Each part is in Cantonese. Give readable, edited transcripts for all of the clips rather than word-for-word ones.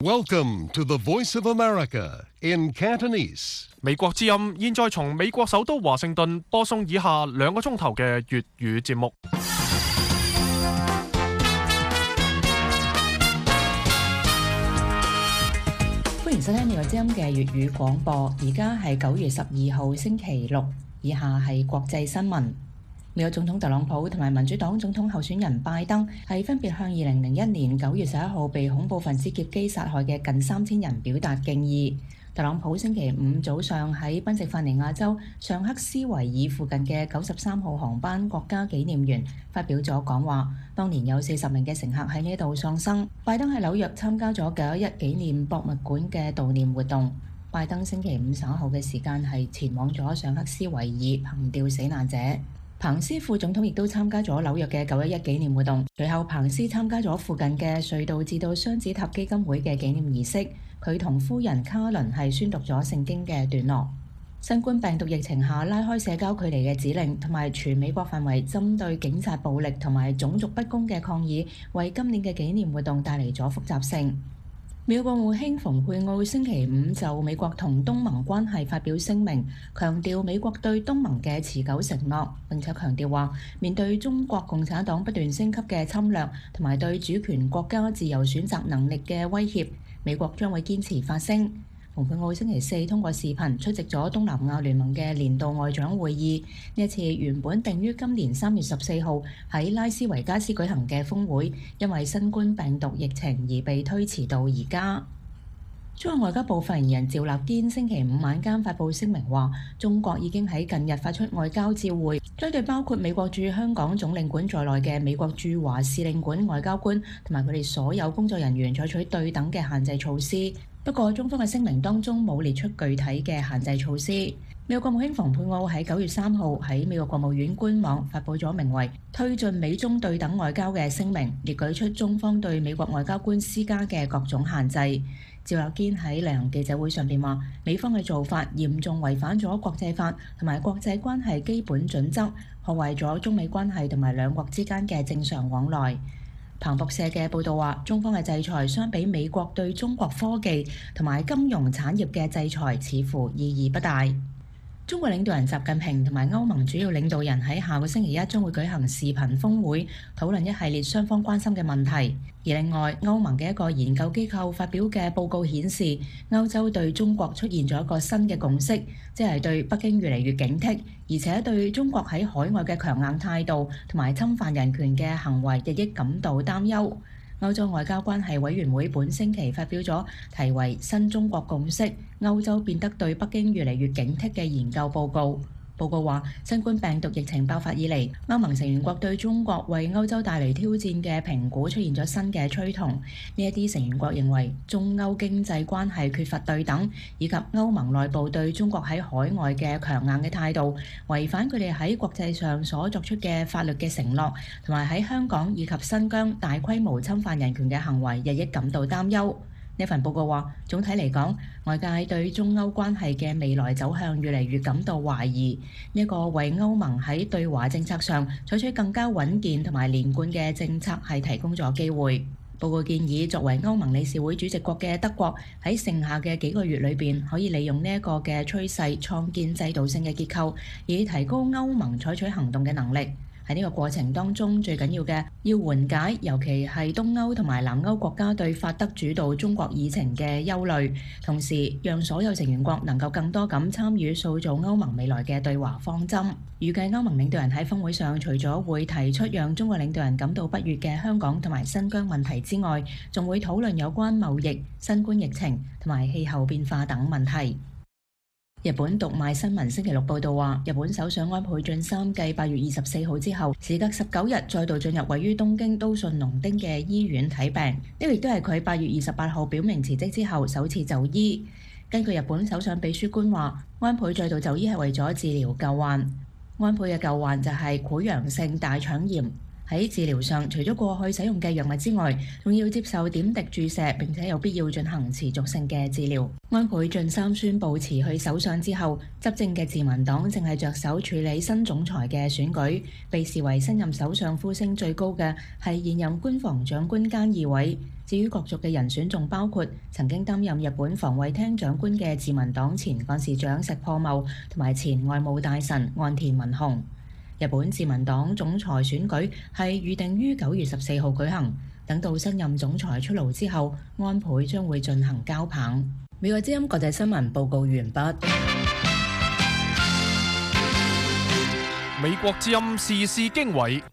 Welcome to the Voice of America in Cantonese. 美國之音現在從美國首都華盛頓播送以下2個鐘頭嘅粵語節目。 歡迎收聽美國之音嘅粵語廣播。而家係9月12號星期六，以下係國際新聞。美國總統特朗普同埋民主黨總統候選人拜登係分別向2001年9月11號被恐怖分子劫機殺害嘅近3000人表達敬意。特朗普星期五早上喺賓夕法尼亞州尚克斯維爾附近嘅93號航班國家紀念園發表咗講話，當年有40名嘅乘客喺呢度喪生。拜登喺紐約參加咗911紀念博物館嘅悼念活動。拜登星期五稍後嘅時間係前往咗尚克斯維爾憑弔死難者。彭斯副總統亦都參加咗紐約嘅911紀念活動，隨後彭斯參加咗附近嘅隧道至到雙子塔基金會嘅紀念儀式，佢同夫人卡倫係宣讀咗聖經嘅段落。新冠病毒疫情下拉開社交距離嘅指令，同埋全美國範圍針對警察暴力同埋種族不公嘅抗議，為今年嘅紀念活動帶嚟咗複雜性。美國國務卿蓬佩奧星期五就美國同東盟關係發表聲明，強調美國對東盟嘅持久承諾，並且強調話面對中國共產黨不斷升級嘅侵略同埋對主權國家自由選擇能力嘅威脅，美國將會堅持發聲。蓬佩奧星期四通過視頻出席咗東南亞聯盟嘅年度外長會議，呢一次原本定於今年3月14號喺拉斯維加斯舉行嘅峰會，因為新冠病毒疫情而被推遲到而家。中國外交部發言人趙立堅星期五晚間發布聲明話，中國已經喺近日發出外交照會，將對包括美國駐香港總領館在內嘅美國駐華使領館外交官同埋佢哋所有工作人員採取對等嘅限制措施。不過，中方嘅聲明當中冇列出具體嘅限制措施。美國國務卿蓬佩奧喺9月3號喺美國國務院官網發布咗名為《推進美中對等外交》嘅聲明，列舉出中方對美國外交官施加嘅各種限制。趙立堅喺例行記者會上邊話，美方嘅做法嚴重違反咗國際法同埋國際關係基本準則，破壞咗中美關係同埋兩國之間嘅正常往來。彭博社嘅報導話，中方嘅制裁相比美國對中國科技同埋金融產業嘅制裁，似乎意義不大。中國領導人習近平同埋歐盟主要領導人喺下個星期一將會舉行視頻峰會，討論一系列雙方關心嘅問題。而另外，歐盟嘅一個研究機構發表嘅報告顯示，歐洲對中國出現咗一個新嘅共識，即係對北京越嚟越警惕，而且對中國喺海外嘅強硬態度同埋侵犯人權嘅行為日益感到擔憂。歐洲外交關係委員會本星期發表咗題為《新中國共識：歐洲變得對北京越嚟越警惕》嘅研究報告。報告話，新冠病毒疫情爆發以嚟，歐盟成員國對中國為歐洲帶嚟挑戰嘅評估出現咗新嘅趨同。呢一啲成員國認為，中歐經濟關係缺乏對等，以及歐盟內部對中國喺海外嘅強硬嘅態度，違反佢哋喺國際上所作出嘅法律嘅承諾，同埋喺香港以及新疆大規模侵犯人權嘅行為日益感到擔憂。呢份報告話，總體嚟講，外界對中歐關係嘅未來走向越嚟越感到懷疑。呢個為歐盟喺對華政策上採取更加穩健同埋連貫嘅政策係提供咗機會。報告建議，作為歐盟理事會主席國嘅德國喺剩下嘅幾個月裏邊，可以利用呢一個嘅趨勢，創建制度性嘅結構，以提高歐盟採取行動嘅能力。喺呢個過程當中，最緊要嘅要緩解，尤其係東歐同埋南歐國家對法德主導中國議程嘅憂慮，同時讓所有成員國能夠更多咁參與塑造歐盟未來嘅對華方針。預計歐盟領導人喺峰會上，除咗會提出讓中國領導人感到不悅嘅香港同埋新疆問題之外，仲會討論有關貿易、新冠疫情同埋氣候變化等問題。日本讀賣新聞星期六報道話，日本首相安倍晉三繼8月24號之後，時隔19日再度進入位於東京都信濃町嘅醫院睇病。呢個亦都係佢8月28號表明辭職之後首次就醫。根據日本首相秘書官話，安倍再度就醫係為咗治療舊患。安倍嘅舊患就係潰瘍性大腸炎。 喺治療上，除咗過去使用嘅藥物之外，仲要接受點滴注射，並且有必要進行持續性嘅治療。安倍晉三宣布辭去首相之後，執政嘅自民黨正係着手處理新總裁嘅選舉。被視為新任首相呼聲最高嘅係現任官房長官菅義偉。至於角逐嘅人選，仲包括曾經擔任日本防衛廳長官嘅自民黨前幹事長石破茂同埋前外務大臣岸田文雄。日本自民黨總裁選舉係預定於9月14號舉行，等到新任總裁出爐之後，安倍將會進行交棒。美國之音國際新聞報告完畢。 美國之音時事經緯。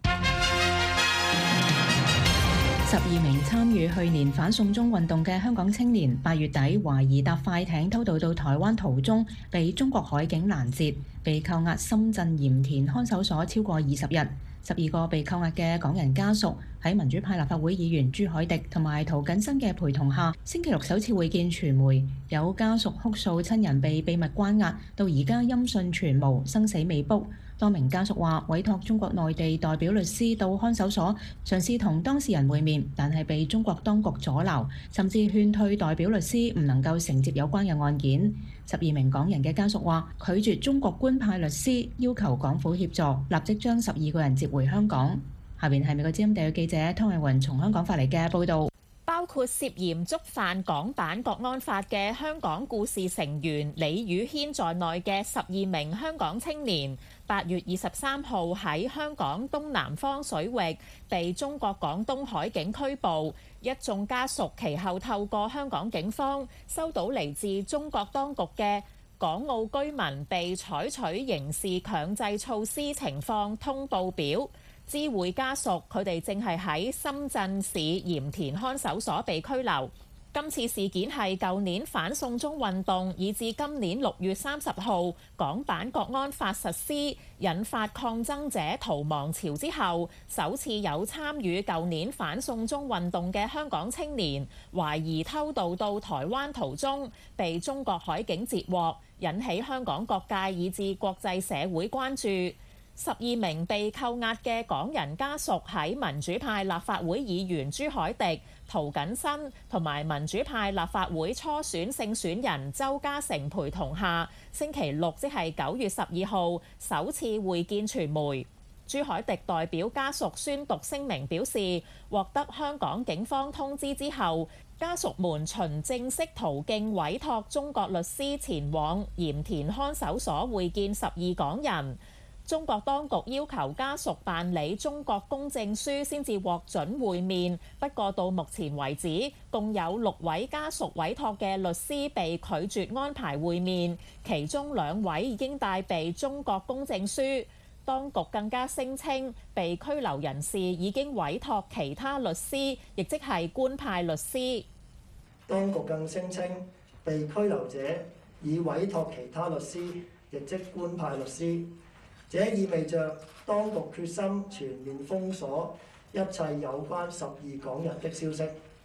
12名參與去年反送中運動嘅香港青年8月底懷疑搭快艇偷渡到台灣途中，被中國海警攔截，被扣押深圳鹽田看守所超過20日。12個被扣押嘅港人家屬喺民主派立法會議員朱凱廸同埋涂謹申嘅陪同下，星期六首次會見傳媒。有家屬哭訴親人被秘密關押，到而家音訊全無，生死未卜。多名家屬話委託中國內地代表律師到看守所嘗試同當事人會面，但係被中國當局阻撓，甚至勸退代表律師唔能夠承接有關嘅案件。12名港人嘅家屬話拒絕中國官派律師，要求港府協助，立即將12個人接回香港。下邊係美國之音地記者湯偉雲從香港發嚟嘅報導。 包括涉嫌觸犯港版國安法嘅香港故事成員李宇軒在內嘅12名香港青年，8月23號喺香港東南方水域被中國廣東海警拘捕。一眾家屬其後透過香港警方收到嚟自中國當局嘅港澳居民被採取刑事強制措施情況通報表，知會家屬佢哋正係喺深圳市鹽田看守所被拘留。今次事件係舊年反送中運動以至今年6月30號港版國安法實施，引發抗爭者逃亡潮之後，首次有參與舊年反送中運動嘅香港青年懷疑偷渡到台灣途中被中國海警截獲，引起香港各界以至國際社會關注。12名被扣押嘅港人家屬喺民主派立法會議員朱凱廸、涂謹申同埋民主派立法會初選勝選人周家成陪同下，星期六即係9月12號首次會見傳媒。朱凱廸代表家屬宣讀聲明表示，獲得香港警方通知之後，家屬們循正式途徑委託中國律師前往鹽田看守所會見12港人。中國當局要求家屬辦理中國公證書先至獲准會面，不過到目前為止，共有6位家屬委託嘅律師被拒絕安排會面，其中2位已經帶備中國公證書。當局更加聲稱，被拘留人士已經委託其他律師，亦即係官派律師。 當局更聲稱，被拘留者已委託其他律師，亦即官派律師。這意味着當局決心全面封鎖一切有關12港人的消息。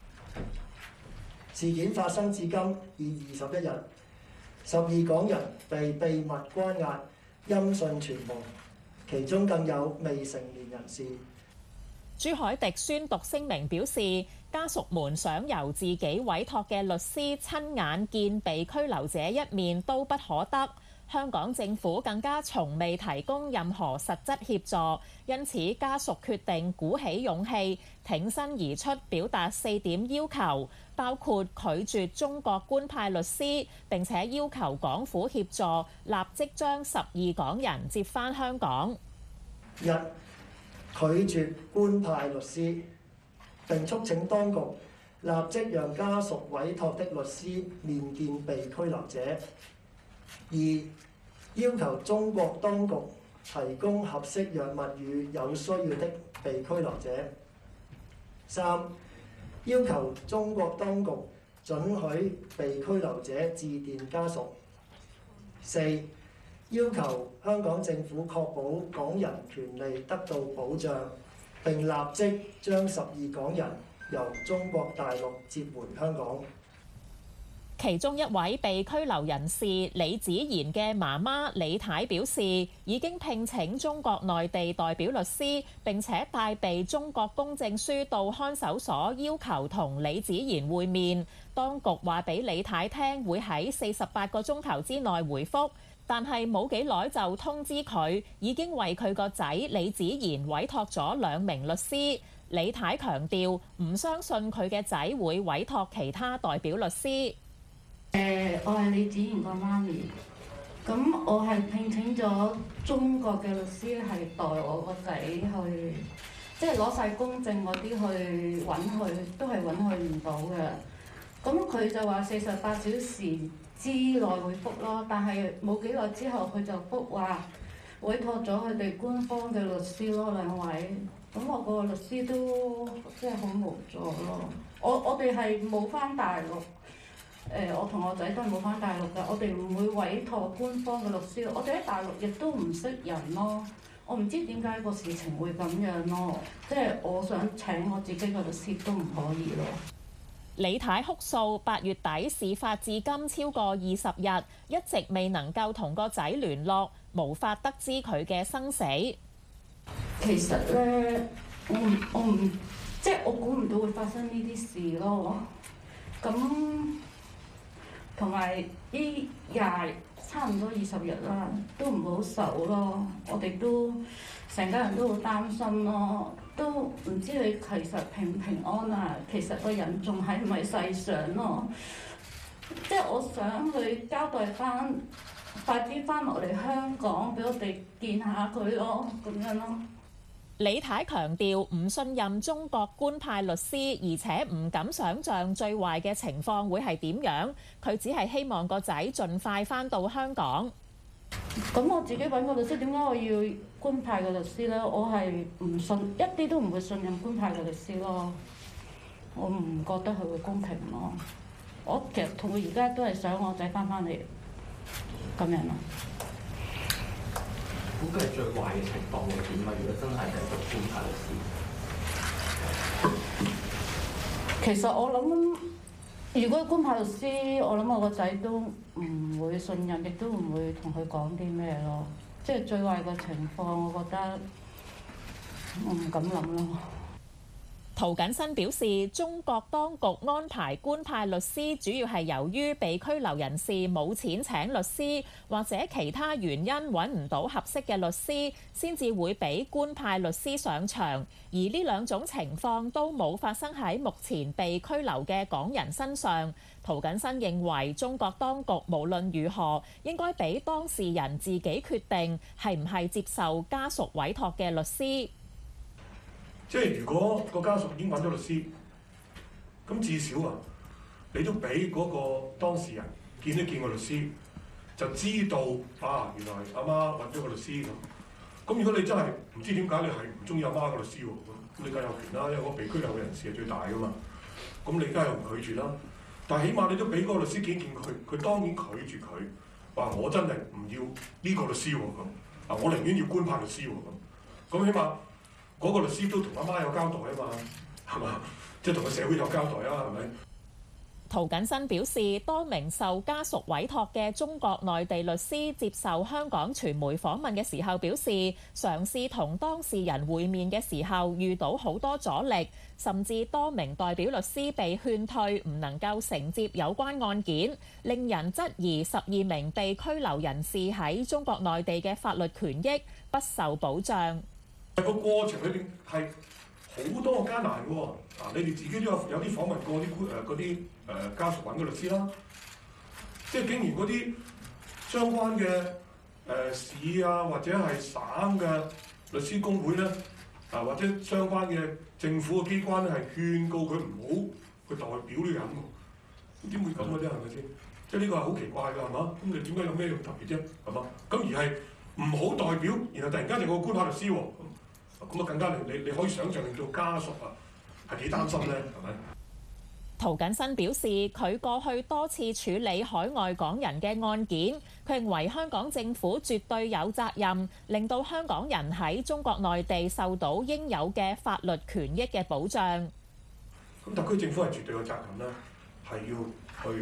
事件發生至今已21日，12港人被秘密關押，音訊全無，其中更有未成年人士。 朱凱廸宣讀聲明表示，家屬們想由自己委託嘅律師親眼見被拘留者一面都不可得。香港政府更加從未提供任何實質協助，因此家屬決定鼓起勇氣挺身而出，表達4點要求，包括拒絕中國官派律師，並且要求港府協助立即將12港人接返香港。 1. 拒絕官派律師，並促請當局立即讓家屬委託的律師面見被拘留者。2. 要求中國當局提供合適藥物予有需要的被拘留者。3. 要求中國當局准許被拘留者致電家屬。4. 要求香港政府確保港人權利得到保障，並立即將12港人由中國大陸接回香港。 其中一位被拘留人士李子賢嘅媽媽李太表示，已經聘請中國內地代表律師，並且帶備中國公證書到看守所，要求同李子賢會面。當局話俾李太聽會喺48個鐘頭之內回覆，但係冇幾耐就通知佢已經為佢個仔李子賢委託咗2名律師。李太強調唔相信佢嘅仔會委託其他代表律師。 我係李子賢個媽咪，咁我係聘請咗中國嘅律師係代我個仔去，即係攞晒公證嗰啲去揾佢，都係揾佢唔到嘅。咁佢就話48小時之內會覆咯，但係冇幾耐之後佢就覆話委託咗佢哋官方嘅律師咯2位。咁我個律師都即係好無助咯。我哋係冇返大陸。我同我仔都係冇返大陸㗎，我哋唔會委託官方嘅律師，我哋喺大陸亦都唔識人咯。我唔知點解個事情會咁樣咯，即係我想請我自己嘅律師都唔可以咯。 李太哭訴8月底事發至今超過20日，一直未能夠同個仔聯絡，無法得知佢嘅生死。 其實咧，我唔即係我估唔到會發生呢啲事咯。咁同埋呢差唔多20日啦，都唔好受咯。我哋都成家人都好擔心咯，都唔知佢其實平唔平安啊。其實個人仲喺唔喺世上咯？即係我想佢交代翻，快啲翻落嚟香港，俾我哋見下佢咯，咁樣咯。 李太強調唔信任中國官派律師，而且唔敢想像最壞嘅情況會係點樣。佢只係希望個仔盡快返到香港。 咁我自己揾個律師，點解我要官派嘅律師呢？我係唔信，一啲都唔會信任官派嘅律師咯。我唔覺得佢會公平咯。我其實同佢而家都係想我仔翻嚟咁樣咯。 估計最壞嘅情況會點啊？如果真係係個官派律師， 其實我諗，如果官派律師，我諗我個仔都唔會信任，亦都唔會同佢講啲咩咯。即係最壞嘅情況，我覺得我唔敢諗咯。 涂謹申表示，中國當局安排官派律師，主要係由於被拘留人士冇錢請律師，或者其他原因揾唔到合適嘅律師，先至會俾官派律師上場。而呢2種情況都冇發生喺目前被拘留嘅港人身上。涂謹申認為，中國當局無論如何應該俾當事人自己決定係唔係接受家屬委託嘅律師。 即係如果個家屬已經揾咗律師，咁至少你都俾嗰個當事人見一見個律師，就知道原來阿媽揾咗個律師咁。咁如果你真係唔知點解你係唔中意阿媽個律師喎，咁你梗係有權啦，因為嗰個被拘留嘅人士係最大噶嘛。咁你梗係唔拒絕啦。但係起碼你都俾嗰個律師見見佢，佢當然拒絕佢，話我真係唔要呢個律師喎咁。我寧願要官派律師喎咁。咁起碼嗰個律師都同阿媽有交代啊嘛，係嘛？即係同個社會有交代啊，係咪？ 涂謹申表示，多名受家屬委託嘅中國內地律師接受香港傳媒訪問嘅時候表示，嘗試同當事人會面嘅時候遇到好多阻力，甚至多名代表律師被勸退，唔能夠承接有關案件，令人質疑12名被拘留人士喺中國內地嘅法律權益不受保障。 個過程裏邊係好多艱難嘅喎，你哋自己都有啲訪問過啲家屬揾嘅律師啦，即係竟然嗰啲相關嘅市啊或者係省嘅律師公會咧，或者相關嘅政府嘅機關咧係勸告佢唔好去代表呢個人喎，點會咁嘅啫？係咪先？即係呢個係好奇怪㗎，係嘛？咁你點解有咩咁特別啫？係嘛？咁而係唔好代表，然後突然間就個官派律師喎。咁啊，更加你可以想像令到家屬係幾擔心咧，係咪？ 涂謹申表示，佢過去多次處理海外港人嘅案件，佢認為香港政府絕對有責任，令到香港人喺中國內地受到應有嘅法律權益嘅保障。 咁特區政府係絕對有責任啦，係要去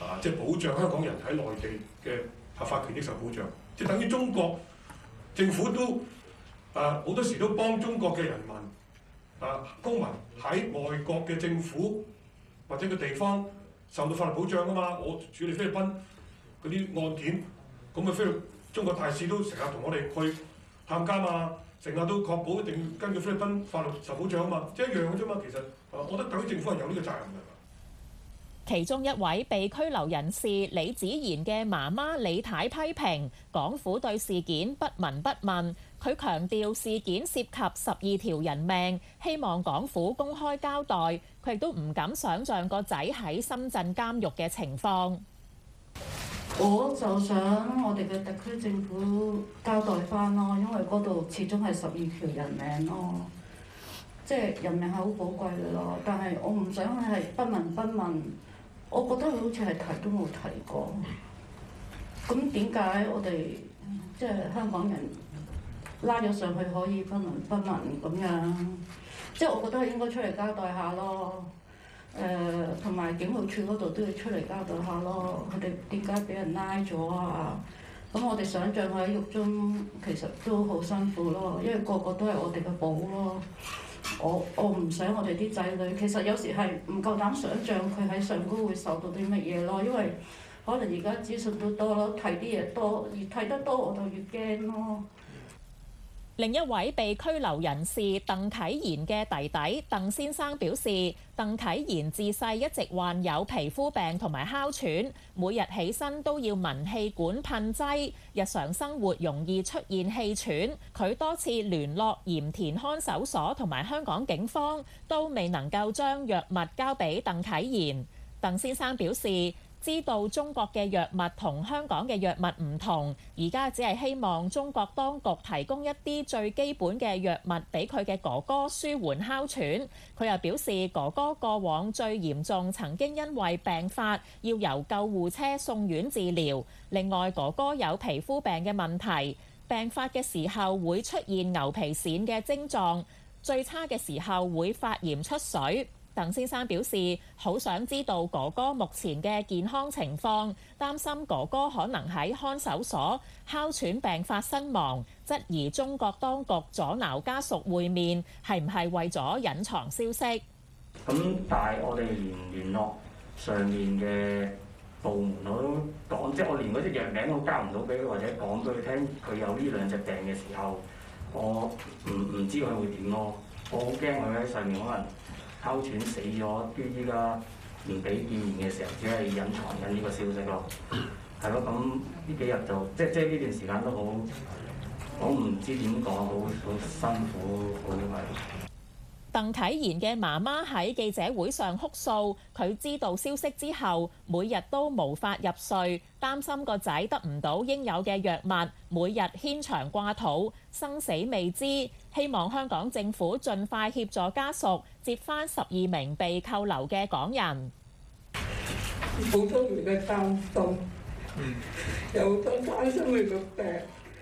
即係保障香港人喺內地嘅合法權益受保障，即係等於中國政府都好多時都幫中國嘅人民公民喺外國嘅政府或者個地方受到法律保障㗎嘛。我處理菲律賓嗰啲案件，咁啊中國大使都成日同我哋去探監啊，成日都確保一定根據菲律賓法律受保障啊嘛，即係一樣嘅啫嘛。其實我覺得特區政府係有呢個責任嘅。 其中一位被拘留人士李子賢嘅媽媽李太批評港府對事件不聞不問，佢強調事件涉及12條人命，希望港府公開交代。佢亦都唔敢想像個仔喺深圳監獄嘅情況。 我就想我哋嘅特區政府交代返咯，因為嗰度始終係12條人命咯，即係人命係好寶貴嘅咯。但係我唔想係不聞不問。我覺得佢好似係提都冇提過，咁點解我哋即係香港人拉咗上去可以不聞不問咁樣？即係我覺得係應該出嚟交代下咯。同埋警務處嗰度都要出嚟交代下咯。佢哋點解俾人拉咗啊？咁我哋想像喺獄中其實都好辛苦咯，因為個個都係我哋嘅寶咯。我唔想我哋啲仔女，其實有時係唔夠膽想像佢喺上高會受到啲乜嘢咯，因為可能而家資訊都多咯，睇啲嘢多，越睇得多我就越驚咯。 另一位被拘留人士鄧啟賢嘅弟弟鄧先生表示，鄧啟賢自細一直患有皮膚病同埋哮喘，每日起身都要聞氣管噴劑，日常生活容易出現氣喘。佢多次聯絡鹽田看守所同埋香港警方，都未能夠將藥物交俾鄧啟賢。鄧先生表示，知道中國嘅藥物同香港嘅藥物唔同，而家只係希望中國當局提供一啲最基本嘅藥物俾佢嘅哥哥舒緩哮喘。佢又表示，哥哥過往最嚴重曾經因為病發要由救護車送院治療。另外，哥哥有皮膚病嘅問題，病發嘅時候會出現牛皮癬嘅症狀，最差嘅時候會發炎出水。鄧先生表示，好想知道哥哥目前嘅健康情況，擔心哥哥可能喺看守所哮喘病發身亡，質疑中國當局阻撓家屬會面係唔係為咗隱藏消息。 咁但係我哋連聯絡上面嘅部門我都講，即係我連嗰隻藥名都交唔到俾佢，或者講俾佢聽佢有呢兩隻病嘅時候，我唔知佢會點咯。我好驚佢喺上面可能哮喘死咗，依家唔俾見面嘅時候，只係隱藏緊呢個消息咯。係咯，咁呢幾日就即係呢段時間都好，我唔知點講，好辛苦，好係。 鄧啟賢嘅媽媽喺記者會上哭訴，佢知道消息之後，每日都無法入睡，擔心個仔得唔到應有嘅藥物，每日牽腸掛肚，生死未知。希望香港政府盡快協助家屬接返12名被扣留嘅港人。 好多人嘅擔心，有好多擔心佢個病，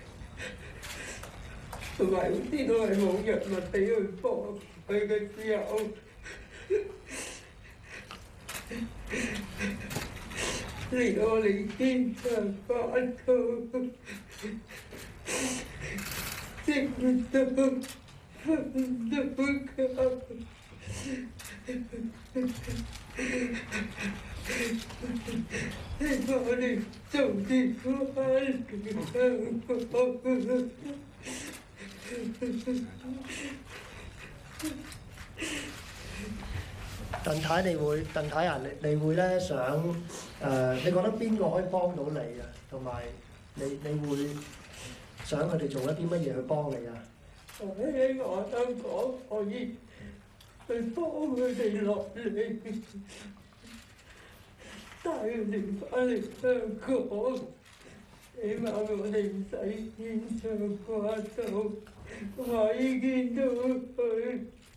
同埋知道係冇藥物俾佢幫佢嘅時候，嚟我哋天上返到，食唔到，瞓唔到覺。希望我哋早啲返香港。 鄧太啊，你會咧想你覺得邊個可以幫到你啊？同埋你會想佢哋做一啲乜嘢去幫你啊？ 我希望香港可以去幫佢哋落嚟，帶佢哋翻嚟香港，起碼我哋唔使牽腸掛肚，可以見到佢。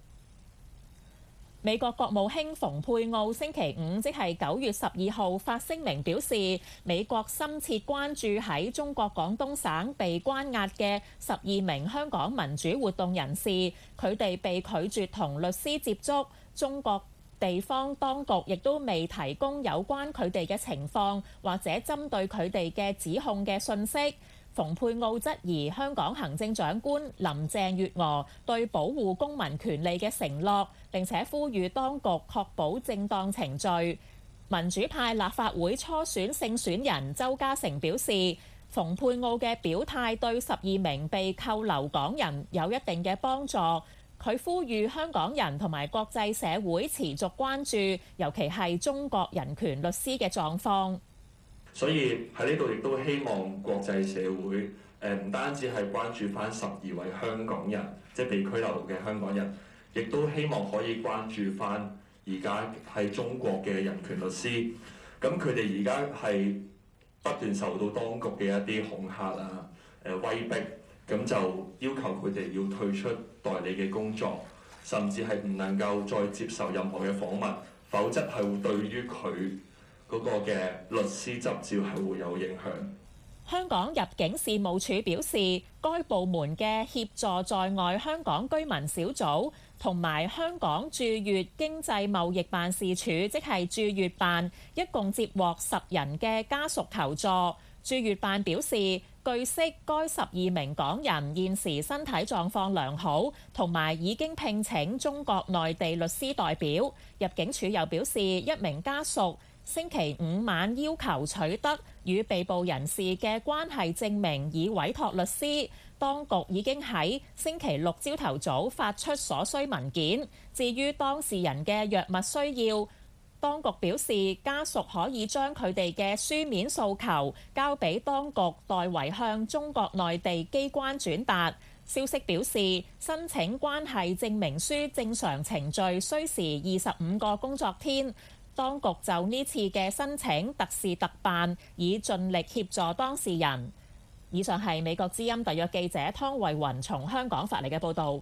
美國國務卿蓬佩奧星期五，即係9月12號發聲明表示，美國深切關注喺中國廣東省被關押嘅12名香港民主活動人士，佢哋被拒絕同律師接觸。中國地方當局亦都未提供有關佢哋嘅情況或者針對佢哋嘅指控嘅信息。蓬佩奧質疑香港行政長官林鄭月娥對保護公民權利嘅承諾，並且呼籲當局確保正當程序。民主派立法會初選勝選人周家成表示，蓬佩奧嘅表態對12名被扣留港人有一定嘅幫助。佢呼籲香港人同埋國際社會持續關注，尤其係中國人權律師嘅狀況。 所以喺呢度亦都希望國際社會唔單止係關注翻12位香港人，即係被拘留嘅香港人，亦都希望可以關注翻而家喺中國嘅人權律師。咁佢哋而家係不斷受到當局嘅一啲恐嚇啊、威逼，咁就要求佢哋要退出代理嘅工作，甚至係唔能夠再接受任何嘅訪問，否則係會對於佢嗰個嘅律師執照係會有影響。 香港入境事務處表示，該部門嘅協助在外香港居民小組同埋香港駐粵經濟貿易辦事處，即係駐粵辦，一共接獲10人嘅家屬求助。駐粵辦表示，據悉該12名港人現時身體狀況良好，同埋已經聘請中國內地律師代表。入境處又表示，一名家屬星期5晚要求取得與被捕人士嘅關係證明，以委託律師。當局已經喺星期6朝頭早發出所需文件。至於當事人嘅藥物需要，當局表示家屬可以將佢哋嘅書面訴求交俾當局代為向中國內地機關轉達。消息表示，申請關係證明書正常程序需時25個工作天。當局就呢次嘅申請特事特辦，以盡力協助當事人。以上係美國之音特約記者湯慧雲從香港發嚟嘅報導。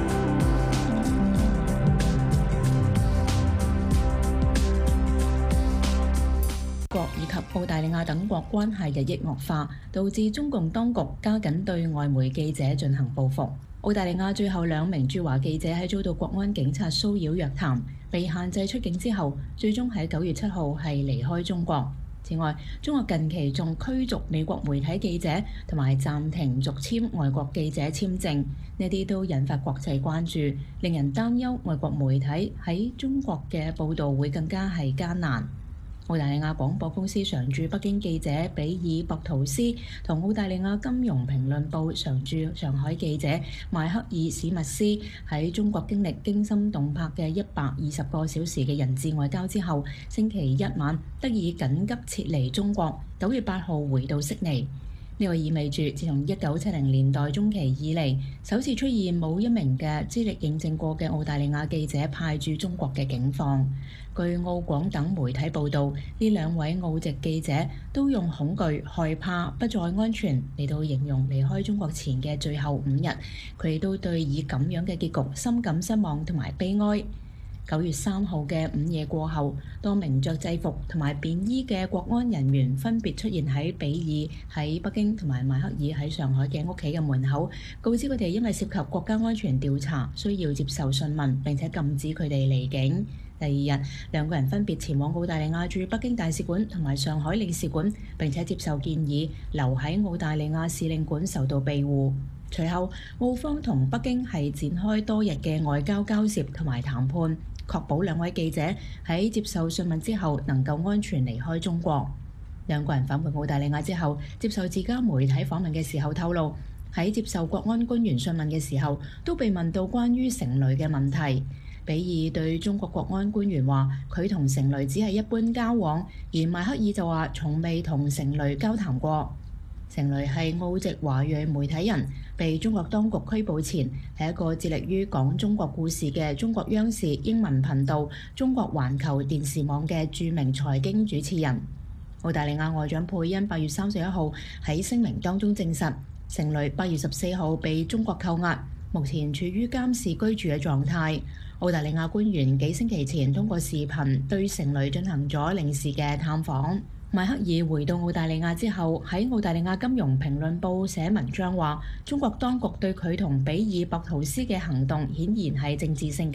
國以及澳大利亞等國關係日益惡化，導致中共當局加緊對外媒記者進行報復。澳大利亞最後2名駐華記者喺遭到國安警察騷擾約談，被限制出境之後，最終喺9月7號係離開中國。此外，中國近期仲驅逐美國媒體記者，同埋暫停續簽外國記者簽證，呢啲都引發國際關注，令人擔憂外國媒體喺中國嘅報導會更加係艱難。澳大利亞廣播公司常駐北京記者比爾博圖斯同澳大利亞金融評論報常駐上海記者邁克爾史密斯喺中國經歷驚心動魄嘅120個小時嘅人質外交之後，星期一晚得以緊急撤離中國，9月8號回到悉尼。呢個意味住，自從1970年代中期以嚟，首次出現冇一名嘅資歷認證過嘅澳大利亞記者派駐中國嘅境況。據澳廣等媒體報導，呢2位澳籍記者都用恐懼、害怕、不再安全嚟到形容離開中國前嘅最後5日。佢哋都對以咁樣嘅結局深感失望同埋悲哀。9月3號嘅午夜過後，多名着制服同埋便衣嘅國安人員分別出現喺比爾喺北京同埋邁克爾喺上海嘅屋企嘅門口，告知佢哋因為涉及國家安全調查，需要接受訊問，並且禁止佢哋離境。第2日，2個人分別前往澳大利亞駐北京大使館同埋上海領事館，並且接受建議留喺澳大利亞使領館受到庇護。隨後，澳方同北京係展開多日嘅外交交涉同埋談判，確保2位記者喺接受訊問之後能夠安全離開中國。2個人返回澳大利亞之後，接受自家媒體訪問嘅時候透露，喺接受國安官員訊問嘅時候，都被問到關於成蕾嘅問題。比爾對中國國安官員話，佢同成蕾只係一般交往，而邁克爾就話從未同成蕾交談過。成蕾係澳籍華裔媒體人，被中國當局拘捕前係一個致力於講中國故事嘅中國央視英文頻道中國環球電視網嘅著名財經主持人。澳大利亞外長佩恩8月31號喺聲明當中證實，成蕾8月14號被中國扣押，目前處於監視居住嘅狀態。澳大利亞官員幾星期前通過視頻對成蕾進行咗領事嘅探訪。邁克爾回到澳大利亞之後，喺澳大利亞金融評論報寫文章話，中國當局對佢同比爾博圖斯嘅行動顯然係政治性嘅。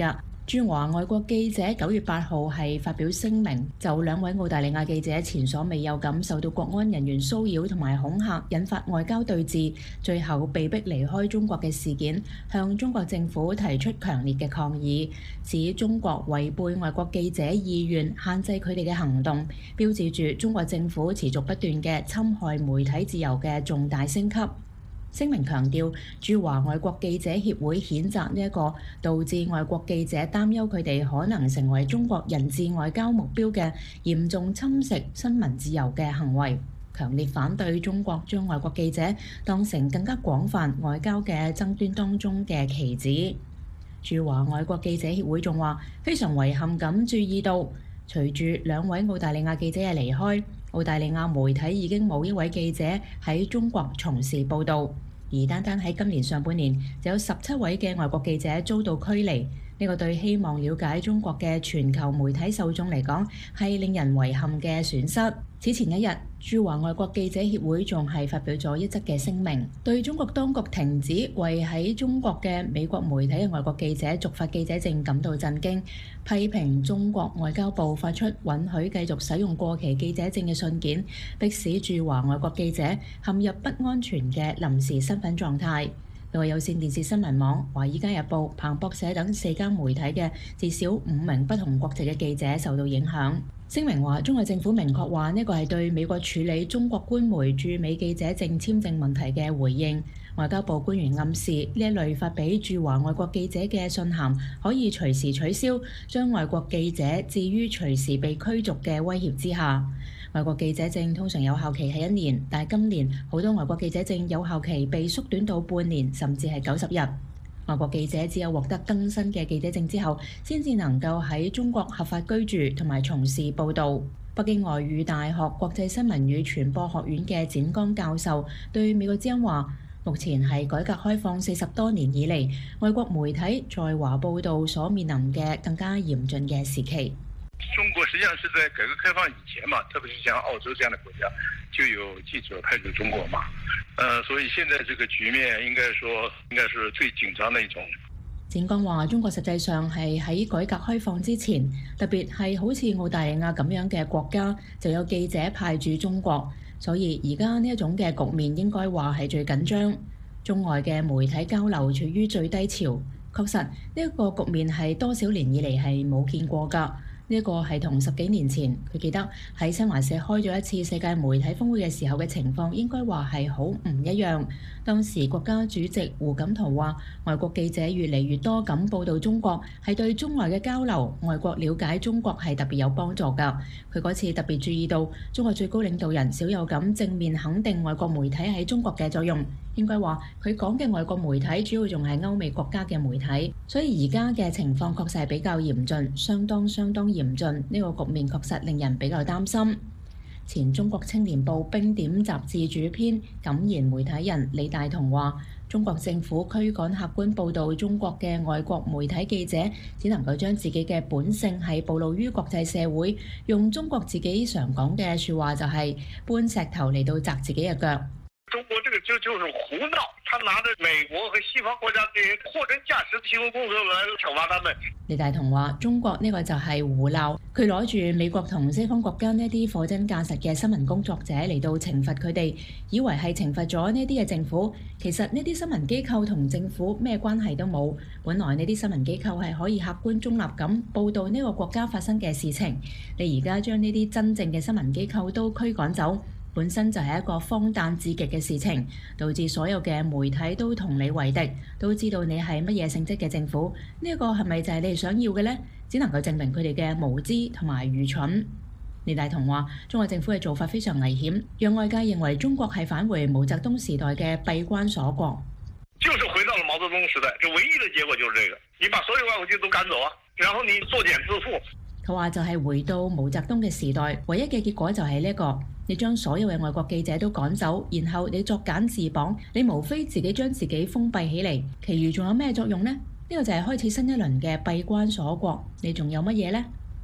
駐華外國記者9月8號係發表聲明，就兩位澳大利亞記者前所未有咁受到國安人員騷擾同埋恐嚇，引發外交對峙，最後被逼離開中國嘅事件，向中國政府提出強烈嘅抗議，指中國違背外國記者意願，限制佢哋嘅行動，標誌住中國政府持續不斷嘅侵害媒體自由嘅重大升級。聲明強調，駐華外國記者協會譴責呢一個導致外國記者擔憂佢哋可能成為中國人質外交目標嘅嚴重侵蝕新聞自由嘅行為，強烈反對中國將外國記者當成更加廣泛外交嘅爭端當中嘅棋子。駐華外國記者協會仲話，非常遺憾咁注意到，隨住兩位澳大利亞記者嘅離開，澳大利亞媒體已經冇一位記者喺中國從事報導，而單單喺今年上半年就有17位嘅外國記者遭到驅離。呢個對希望了解中國嘅全球媒體受眾嚟講係令人遺憾嘅損失。此前一日，駐華外國記者協會仲係發表咗一則嘅聲明，對中國當局停止為喺中國嘅美國媒體嘅外國記者續發記者證感到震驚，批評中國外交部發出允許繼續使用過期記者證嘅信件，迫使駐華外國記者陷入不安全嘅臨時身份狀態。另外，有線電視新聞網、華爾街日報、彭博社等4間媒體嘅至少5名不同國籍嘅記者受到影響。聲明話，中國政府明確話呢個係對美國處理中國官媒駐美記者證簽證問題嘅回應。外交部官員暗示，呢一類發俾駐華外國記者嘅信函可以隨時取消，將外國記者置於隨時被驅逐嘅威脅之下。外國記者證通常有效期係1年，但係今年好多外國記者證有效期被縮短到半年，甚至係90日。外國記者只有獲得更新嘅記者證之後，先至能夠喺中國合法居住同埋從事報導。北京外語大學國際新聞與傳播學院嘅展剛教授對美國之音話，目前係改革開放40多年以嚟，外國媒體在華報導所面臨嘅更加嚴峻嘅時期。 中國實際上是在改革開放以前嘛，特別是像澳洲這樣的國家，就有記者派駐中國嘛，所以現在這個局面應該是最緊張的一種。 展剛話：中國實際上係喺改革開放之前，特別係好似澳大利亞咁樣嘅國家，就有記者派駐中國，所以而家呢一種嘅局面應該話係最緊張。中外嘅媒體交流處於最低潮，確實呢一個局面係多少年以嚟係冇見過㗎。呢一個係同10幾年前佢記得喺新華社開咗一次世界媒體峰會嘅時候嘅情況應該話係好唔一樣。當時國家主席胡錦濤話，外國記者越嚟越多咁報導中國，係對中外嘅交流、外國了解中國係特別有幫助㗎。佢嗰次特別注意到中國最高領導人少有咁正面肯定外國媒體喺中國嘅作用。應該話佢講嘅外國媒體主要仲係歐美國家嘅媒體，所以而家嘅情況確實係比較嚴峻，相當嚴峻。呢個局面確實令人比較擔心。前中國青年報冰點雜誌主編、敢言媒體人李大同話，中國政府驅趕客觀報導中國嘅外國媒體記者，只能夠將自己嘅本性係暴露於國際社會，用中國自己常講嘅説話就係搬石頭嚟到砸自己嘅腳。 中國這個就是胡鬧，他拿着美國和西方國家這些貨真價實的新聞工作來懲罰他們。 李大同話：中國呢個就係胡鬧，佢攞住美國同西方國家呢啲貨真價實嘅新聞工作者嚟到懲罰佢哋，以為係懲罰咗呢啲嘅政府。其實呢啲新聞機構同政府咩關係都冇。本來呢啲新聞機構係可以客觀中立咁報導呢個國家發生嘅事情。你而家將呢啲真正嘅新聞機構都驅趕走，本身就係一個荒誕至極嘅事情，導致所有嘅媒體都同你為敵，都知道你係乜嘢性質嘅政府。呢一個係咪就係你哋想要嘅呢？只能夠證明佢哋嘅無知同埋愚蠢。李大同話：中國政府嘅做法非常危險，讓外界認為中國係返回毛澤東時代嘅閉關鎖國。 就是回到了毛澤東時代，這唯一的結果就是這個，你把所有外國記者都趕走啊，然後你作繭自負。 佢話就係回到毛澤東嘅時代，唯一嘅結果就係呢一個。你將所有嘅外國記者都趕走，然後你作繭自綁，你無非自己將自己封閉起嚟，其餘仲有咩作用呢？呢個就係開始新一輪嘅閉關鎖國。你仲有乜嘢呢？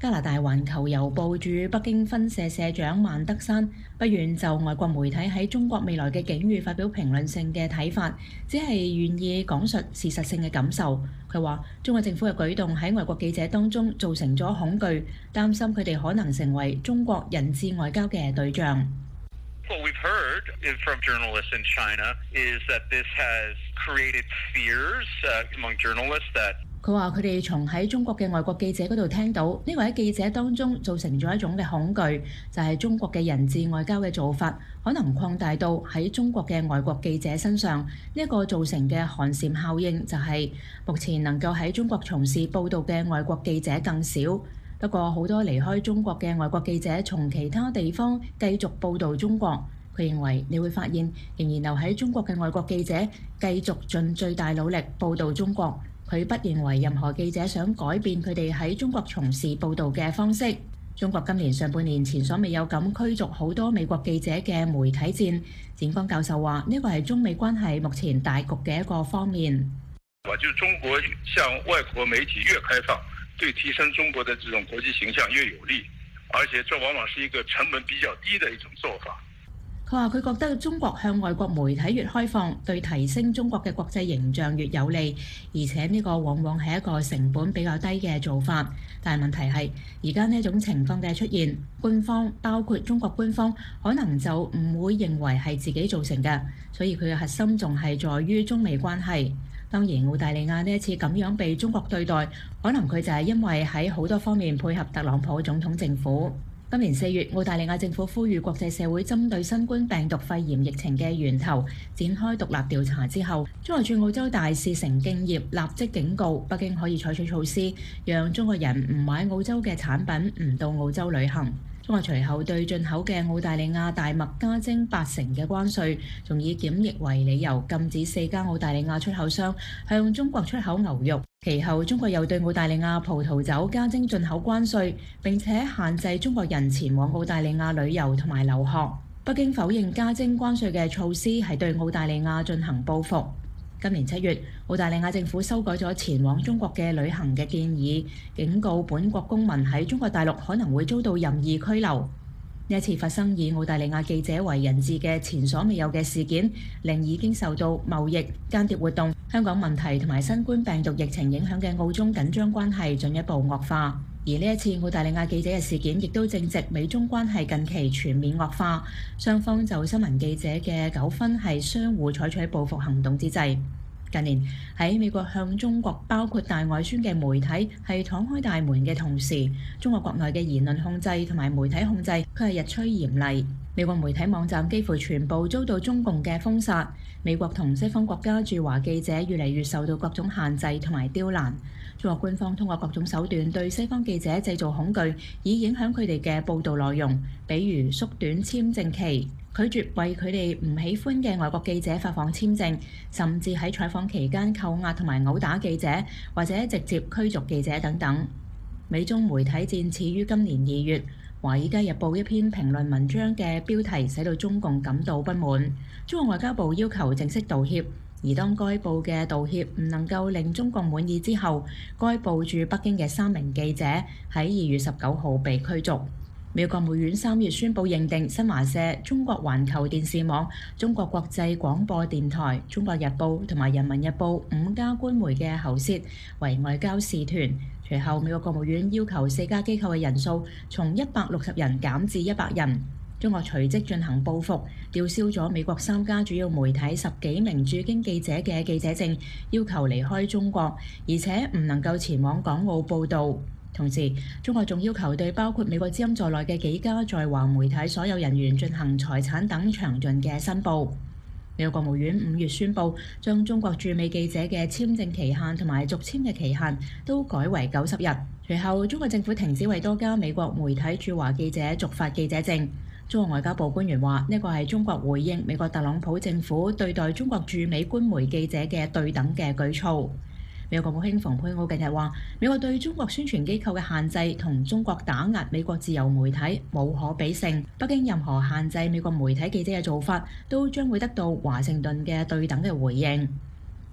加拿大環球郵報駐北京分社社長萬德山不願就外國媒體喺中國未來嘅境遇發表評論性嘅睇法，只係願意講述事實性嘅感受。佢話：中國政府嘅舉動喺外國記者當中造成咗恐懼，擔心佢哋可能成為中國人質外交嘅對象。 What we've heard from journalists in China is that this has created fears among journalists that 佢話：佢哋從喺中國嘅外國記者嗰度聽到，呢個喺記者當中造成咗一種嘅恐懼，就係中國嘅人質外交嘅做法可能擴大到喺中國嘅外國記者身上。呢一個造成嘅寒蟬效應就係目前能夠喺中國從事報導嘅外國記者更少。不過好多離開中國嘅外國記者從其他地方繼續報導中國。佢認為你會發現，仍然留喺中國嘅外國記者繼續盡最大努力報導中國。佢不認為任何記者想改變佢哋喺中國從事報導嘅方式。中國今年上半年前所未有咁驅逐好多美國記者嘅媒體戰。展光教授話：呢個係中美關係目前大局嘅一個方面。 就是中國向外國媒體越開放，對提升中國的這種國際形象越有利，而且這往往是一個成本比較低的一種做法。 佢話：佢覺得中國向外國媒體越開放，對提升中國嘅國際形象越有利，而且呢個往往係一個成本比較低嘅做法。但係問題係，而家呢種情況嘅出現，官方包括中國官方可能就唔會認為係自己造成嘅，所以佢嘅核心仲係在於中美關係。當然，澳大利亞呢一次咁樣被中國對待，可能佢就係因為喺好多方面配合特朗普總統政府。今年4月，澳大利亞政府呼籲國際社會針對新冠病毒肺炎疫情嘅源頭展開獨立調查之後，中國駐澳洲大使成敬業立即警告北京可以採取措施，讓中國人唔買澳洲嘅產品，唔到澳洲旅行。中國隨後對進口嘅澳大利亞大麥加徵8%嘅關稅，仲以檢疫為理由禁止4家澳大利亞出口商向中國出口牛肉。其後，中國又對澳大利亞葡萄酒加徵進口關稅，並且限制中國人前往澳大利亞旅遊同埋留學。北京否認加徵關稅嘅措施係對澳大利亞進行報復。今年7月，澳大利亞政府修改咗前往中國嘅旅行嘅建議，警告本國公民喺中國大陸可能會遭到任意拘留。呢一次發生以澳大利亞記者為人質嘅前所未有嘅事件，令已經受到貿易、間諜活動、香港問題同埋新冠病毒疫情影響嘅澳中緊張關係進一步惡化。而呢一次澳大利亞記者嘅事件，亦都正值美中關係近期全面惡化，雙方就新聞記者嘅糾紛係相互採取報復行動之際。近年喺美國向中國包括大外宣嘅媒體係敞開大門嘅同時，中國國內嘅言論控制同埋媒體控制卻係日趨嚴厲。美國媒體網站幾乎全部遭到中共嘅封殺，美國同西方國家駐華記者越嚟越受到各種限制同埋刁難。中國官方通過各種手段對西方記者製造恐懼，以影響佢哋嘅報導內容，比如縮短簽證期、拒絕為佢哋唔喜歡嘅外國記者發放簽證，甚至喺採訪期間扣押同埋毆打記者，或者直接驅逐記者等等。美中媒體戰始於今年2月，《華爾街日報》一篇評論文章嘅標題使到中共感到不滿，中國外交部要求正式道歉。而當該報嘅道歉唔能夠令中共滿意之後，該報駐北京嘅3名記者喺2月19號被驅逐。美國國務院3月宣布認定新華社、中國環球電視網、中國國際廣播電台、中國日報同埋人民日報5家官媒嘅喉舌為外交使團。隨後，美國國務院要求4家機構嘅人數從160人減至100人。中國隨即進行報復，吊銷咗美國3家主要媒體10幾名駐京記者嘅記者證，要求離開中國，而且唔能夠前往港澳報導。同時，中國仲要求對包括美國之音在內嘅幾家在華媒體所有人員進行財產等詳盡嘅申報。美國國務院5月宣布，將中國駐美記者嘅簽證期限同埋續簽嘅期限都改為90日。隨後，中國政府停止為多家美國媒體駐華記者續發記者證。中國外交部官員話：呢個係中國回應美國特朗普政府對待中國駐美官媒記者嘅對等嘅舉措。美國國務卿蓬佩奧近日話：美國對中國宣傳機構嘅限制同中國打壓美國自由媒體冇可比性。北京任何限制美國媒體記者嘅做法，都將會得到華盛頓嘅對等嘅回應。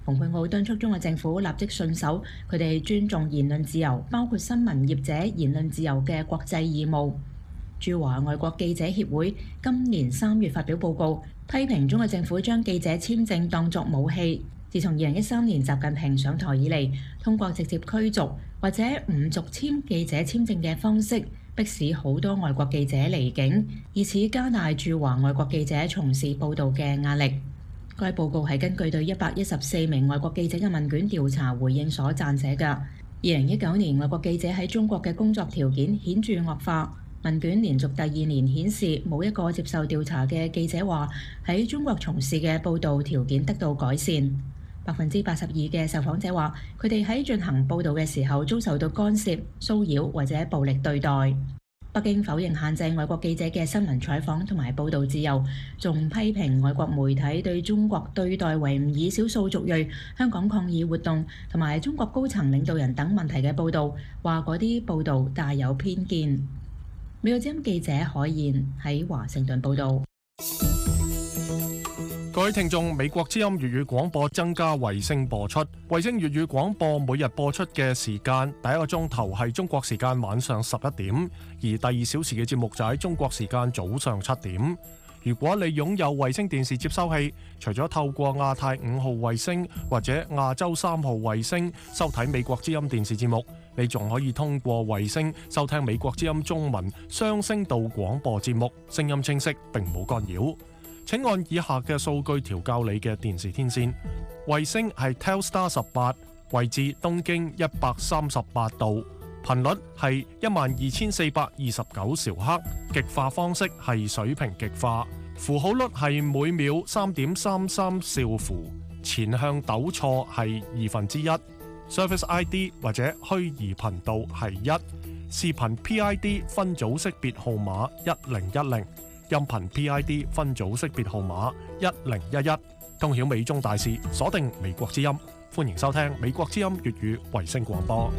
蓬佩奧敦促中國政府立即信守佢哋尊重言論自由，包括新聞業者言論自由嘅國際義務。駐華外國記者協會今年3月發表報告，批評中國政府將記者簽證當作武器。自從2013年習近平上台以嚟，通過直接驅逐或者唔續簽記者簽證嘅方式，迫使好多外國記者離境，以此加大駐華外國記者從事報導嘅壓力。該報告係根據對114名外國記者嘅問卷調查回應所撰寫嘅。2019年外國記者喺中國嘅工作條件顯著惡化。問卷連續第2年顯示，冇一個接受調查嘅記者話喺中國從事嘅報導條件得到改善。82%嘅受訪者話，佢哋喺進行報導嘅時候遭受到干涉、騷擾或者暴力對待。北京否認限制外國記者嘅新聞採訪同埋報導自由，仲批評外國媒體對中國對待維吾爾少數族裔、香港抗議活動同埋中國高層領導人等問題嘅報導，話嗰啲報導帶有偏見。美國之音記者海燕喺華盛頓報導。 各位聽眾，美國之音粵語廣播增加衛星播出。衛星粵語廣播每日播出嘅時間，第一個鐘頭係中國時間晚上11點，而第2小時嘅節目就喺中國時間早上7點。如果你擁有衛星電視接收器，除咗透過亞太5號衛星或者亞洲3號衛星收睇美國之音電視節目，你仲可以通過衛星收聽美國之音中文雙聲道廣播節目，聲音清晰並冇干擾。請按以下嘅數據調校你嘅電視天線。衛星係 Telstar 18，位置東經138度，頻率係12429兆赫，極化方式係水平極化，符號率係每秒3.33兆符，前向糾錯係1/2，Service ID 或者虛擬頻道係1，視頻 PID 分組識別號碼1010。音頻 PID 分組識別號碼1011，通曉美中大事，鎖定美國之音。歡迎收聽美國之音粵語衛星廣播。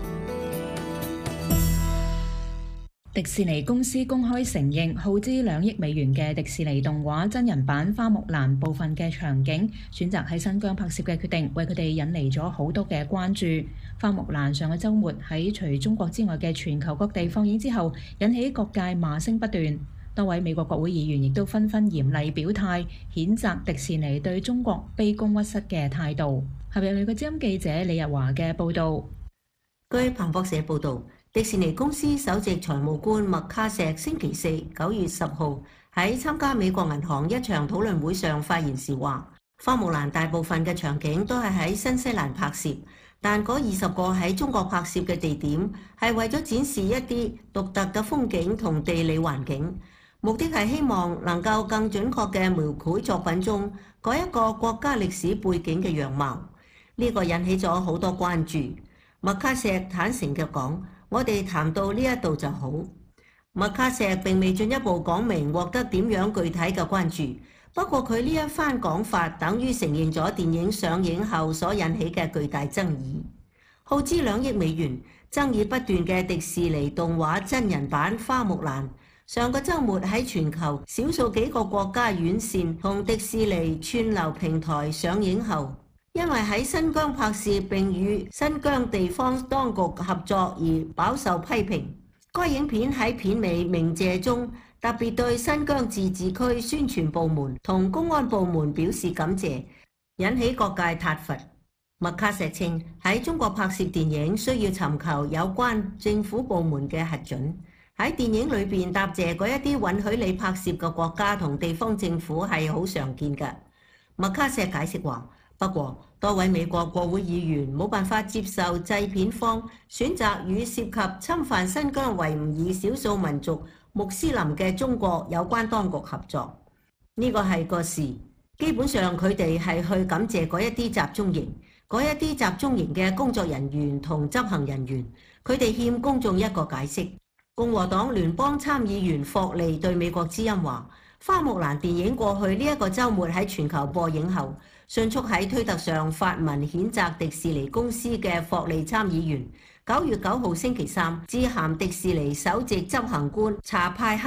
迪士尼公司公開承認，耗資2億美元嘅迪士尼動畫真人版花木蘭部分嘅場景選擇喺新疆拍攝嘅決定，為佢哋引嚟咗好多嘅關注。花木蘭上個週末喺除中國之外嘅全球各地放映之後，引起各界罵聲不斷。多位美國國會議員亦都紛紛嚴厲表態，譴責迪士尼對中國卑躬屈膝嘅態度。下面美國之音記者李日華嘅報導。 據彭博社報導，迪士尼公司首席財務官麥卡錫星期四9月10號喺參加美國銀行一場討論會上發言時話，花木蘭大部分嘅場景都係喺新西蘭拍攝，但嗰20個喺中國拍攝嘅地點係為咗展示一啲獨特嘅風景同地理環境。目的係希望能夠更準確嘅描繪作品中嗰一個國家歷史背景嘅樣貌。呢個引起咗好多關注。麥卡錫坦誠嘅講：我哋談到呢一度就好。麥卡錫並未進一步講明獲得點樣具體嘅關注，不過佢呢一番講法等於承認咗電影上映後所引起嘅巨大爭議。耗資2億美元、爭議不斷嘅迪士尼動畫真人版花木蘭，上個週末喺全球少數幾個國家院線同迪士尼串流平台上映後，因為喺新疆拍攝並與新疆地方當局合作而飽受批評。該影片喺片尾鳴謝中特別對新疆自治區宣傳部門同公安部門表示感謝，引起各界撻伐。麥卡錫稱喺中國拍攝電影需要尋求有關政府部門嘅核准。喺電影裏邊答謝嗰一啲允許你拍攝嘅國家同地方政府係好常見嘅。麥卡錫解釋話，不過多位美國國會議員冇辦法接受製片方選擇與涉及侵犯新疆維吾爾少數民族穆斯林嘅中國有關當局合作。呢個係個事，基本上佢哋係去感謝嗰一啲集中營、嗰一啲集中營嘅工作人員同執行人員，佢哋欠公眾一個解釋。共和黨聯邦參議員霍利對美國之音話，花木蘭電影過去呢一個週末喺全球播映後，迅速喺推特上發文譴責迪士尼公司嘅霍利參議員9月9號星期三致函迪士尼首席執行官查派克，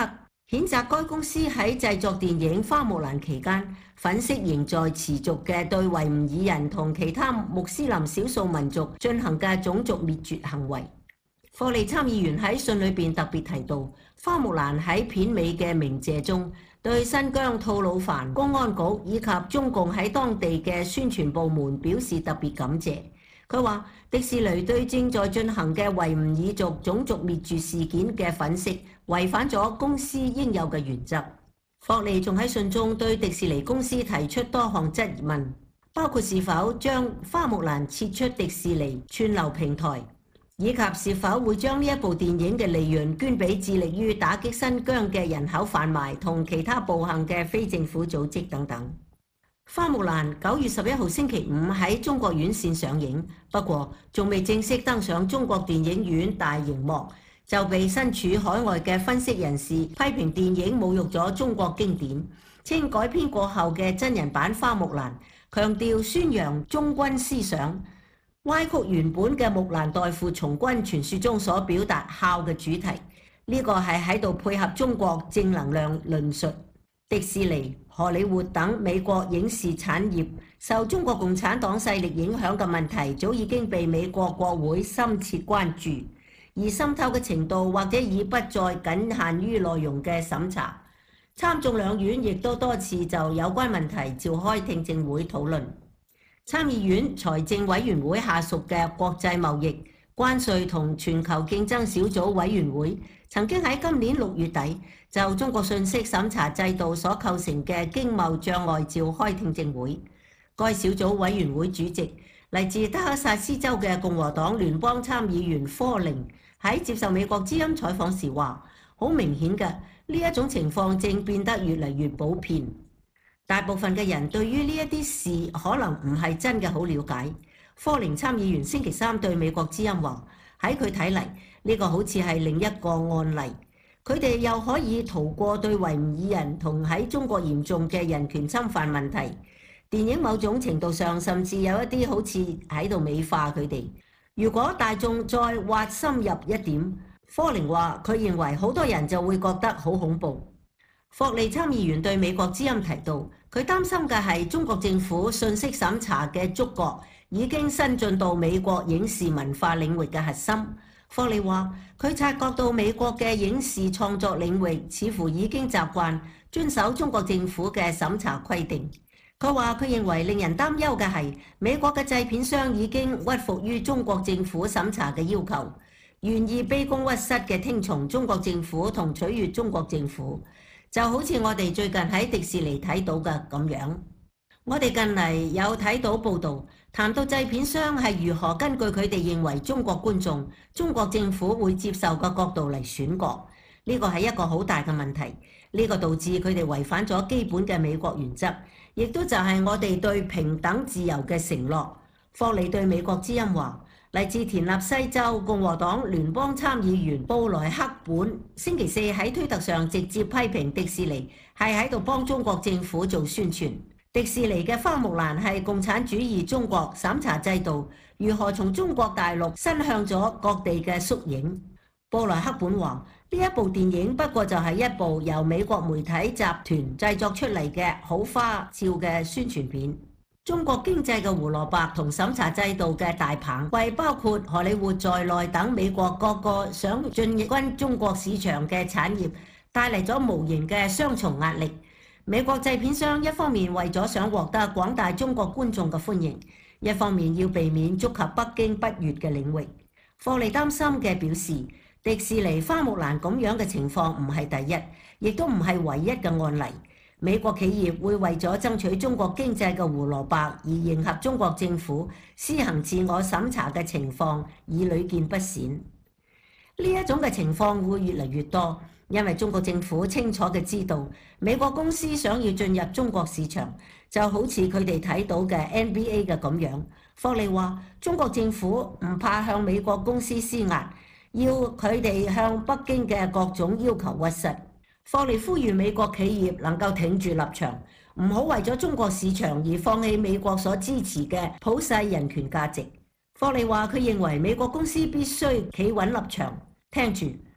譴責該公司喺製作電影《花木蘭》期間，粉飾仍在持續嘅對維吾爾人同其他穆斯林少數民族進行嘅種族滅絕行為。霍利參議員喺信裏邊特別提到，花木蘭喺片尾嘅鳴謝中，對新疆吐魯番公安局以及中共喺當地嘅宣傳部門表示特別感謝。佢話迪士尼對正在進行嘅維吾爾族種族滅絕事件嘅粉飾，違反咗公司應有嘅原則。霍利仲喺信中對迪士尼公司提出多項質問，包括是否將花木蘭撤出迪士尼串流平台，以及是否會將呢一部電影嘅利潤捐俾致力於打擊新疆嘅人口販賣同其他暴行嘅非政府組織等等。花木蘭9月11號星期五喺中國院線上映，不過仲未正式登上中國電影院大熒幕，就被身處海外嘅分析人士批評電影侮辱咗中國經典，稱改編過後嘅真人版花木蘭強調宣揚忠君思想，歪曲原本嘅木蘭代父從軍傳說中所表達孝嘅主題。呢個係喺度配合中國正能量論述。迪士尼、荷里活等美國影視產業受中國共產黨勢力影響嘅問題，早已經被美國國會深切關注，而滲透嘅程度或者已不再僅限於內容嘅審查。參眾兩院亦都多次就有關問題召開聽證會討論。參議院財政委員會下屬嘅國際貿易、關稅同全球競爭小組委員會曾經喺今年6月底就中國信息審查制度所構成嘅經貿障礙召開聽證會。該小組委員會主席嚟自德克薩斯州嘅共和黨聯邦參議員科寧喺接受美國之音採訪時話：好明顯嘅，呢一種情況正變得越嚟越普遍。大部分嘅人對於呢一啲事可能唔係真嘅好了解。科寧參議員星期三對美國之音話：喺佢睇嚟，呢個好似係另一個案例。佢哋又可以逃過對維吾爾人同喺中國嚴重嘅人權侵犯問題。電影某種程度上甚至有一啲好似喺度美化佢哋。如果大眾再挖深入一點，科寧話佢認為好多人就會覺得好恐怖。霍利參議員對美國之音提到，佢擔心嘅係中國政府信息審查嘅觸覺已經伸進到美國影視文化領域嘅核心。霍利話佢察覺到美國嘅影視創作領域似乎已經習慣遵守中國政府嘅審查規定。佢話佢認為令人擔憂嘅係美國嘅製片商已經屈服於中國政府審查嘅要求，願意卑躬屈膝嘅聽從中國政府同取悅中國政府，就好似我哋最近喺迪士尼睇到嘅咁樣。我哋近嚟有睇到報導，談到製片商係如何根據佢哋認為中國觀眾、中國政府會接受嘅角度嚟選角，呢個係一個好大嘅問題。呢個導致佢哋違反咗基本嘅美國原則，亦都就係我哋對平等自由嘅承諾。霍利對美國之音話，嚟自田納西州共和黨聯邦參議員布萊克本星期四喺推特上直接批評迪士尼係喺度幫中國政府做宣傳。迪士尼嘅花木蘭係共產主義中國審查制度如何從中國大陸伸向咗各地嘅縮影。布萊克本話：呢一部電影不過就係一部由美國媒體集團製作出嚟嘅好花俏嘅宣傳片。中國經濟嘅胡蘿蔔同審查制度嘅大棒，為包括荷里活在內等美國各個想進軍中國市場嘅產業帶嚟咗無形嘅雙重壓力。美國製片商一方面為咗想獲得廣大中國觀眾嘅歡迎，一方面要避免觸及北京不悅嘅領域。霍利擔心嘅表示，迪士尼花木蘭咁樣嘅情況唔係第一，亦都唔係唯一嘅案例。美國企業會為咗爭取中國經濟嘅胡蘿蔔而迎合中國政府施行自我審查嘅情況，已屢見不鮮。呢一種嘅情況會越嚟越多。因為中國政府清楚嘅知道，美國公司想要進入中國市場，就好似佢哋睇到嘅 NBA 嘅咁樣。霍利話：中國政府唔怕向美國公司施壓，要佢哋向北京嘅各種要求屈膝。霍利呼籲美國企業能夠挺住立場，唔好為咗中國市場而放棄美國所支持嘅普世人權價值。霍利話：佢認為美國公司必須企穩立場，聽住。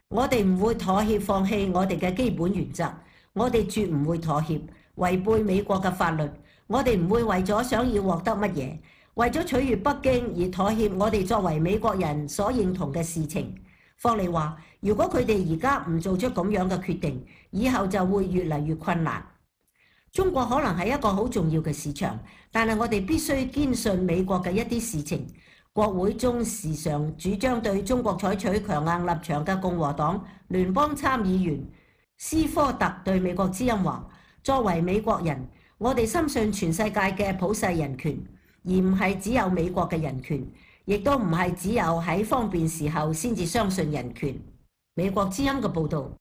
我哋唔會妥協放棄我哋嘅基本原則，我哋絕唔會妥協違背美國嘅法律，我哋唔會為咗想要獲得乜嘢，為咗取悅北京而妥協我哋作為美國人所認同嘅事情。霍利話：如果佢哋而家唔做出咁樣嘅決定，以後就會越嚟越困難。中國可能係一個好重要嘅市場，但係我哋必須堅信美國嘅一啲事情。國會中時常主張對中國採取強硬立場嘅共和黨聯邦參議員斯科特對美國之音話：作為美國人，我哋深信全世界嘅普世人權，而唔係只有美國嘅人權，亦都唔係只有喺方便時候先至相信人權。美國之音嘅報導。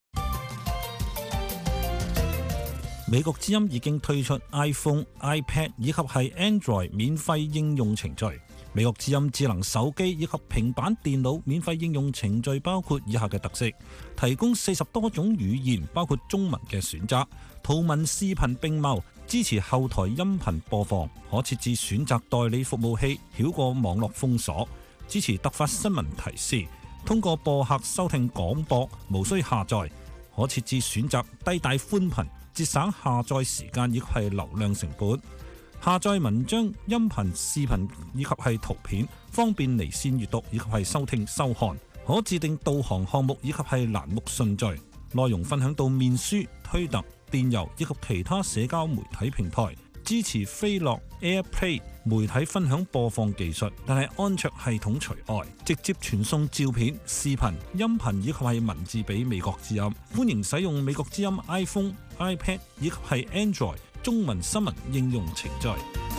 美國之音已經推出 iPhone、iPad 以及係 Android 免費應用程序。美國之音智能手機以及平板電腦免費應用程序包括以下嘅特色：提供40多種語言，包括中文嘅選擇，圖文視頻並茂，支持後台音頻播放，可設置選擇代理服務器，繞過網絡封鎖，支持突發新聞提示，通過播客收聽廣播，無需下載，可設置選擇低帶寬頻，節省下載時間以及係流量成本。下載文章、音頻、視頻以及係圖片，方便離線閱讀以及係收聽收看。可自定導航項目以及係欄目順序。內容分享到面書、推特、電郵以及其他社交媒體平台。支持飛樂 AirPlay 媒體分享播放技術，但係安卓系統除外。直接傳送照片、視頻、音頻以及係文字俾美國之音。歡迎使用美國之音 iPhone、iPad 以及係 Android中文新聞應用程序。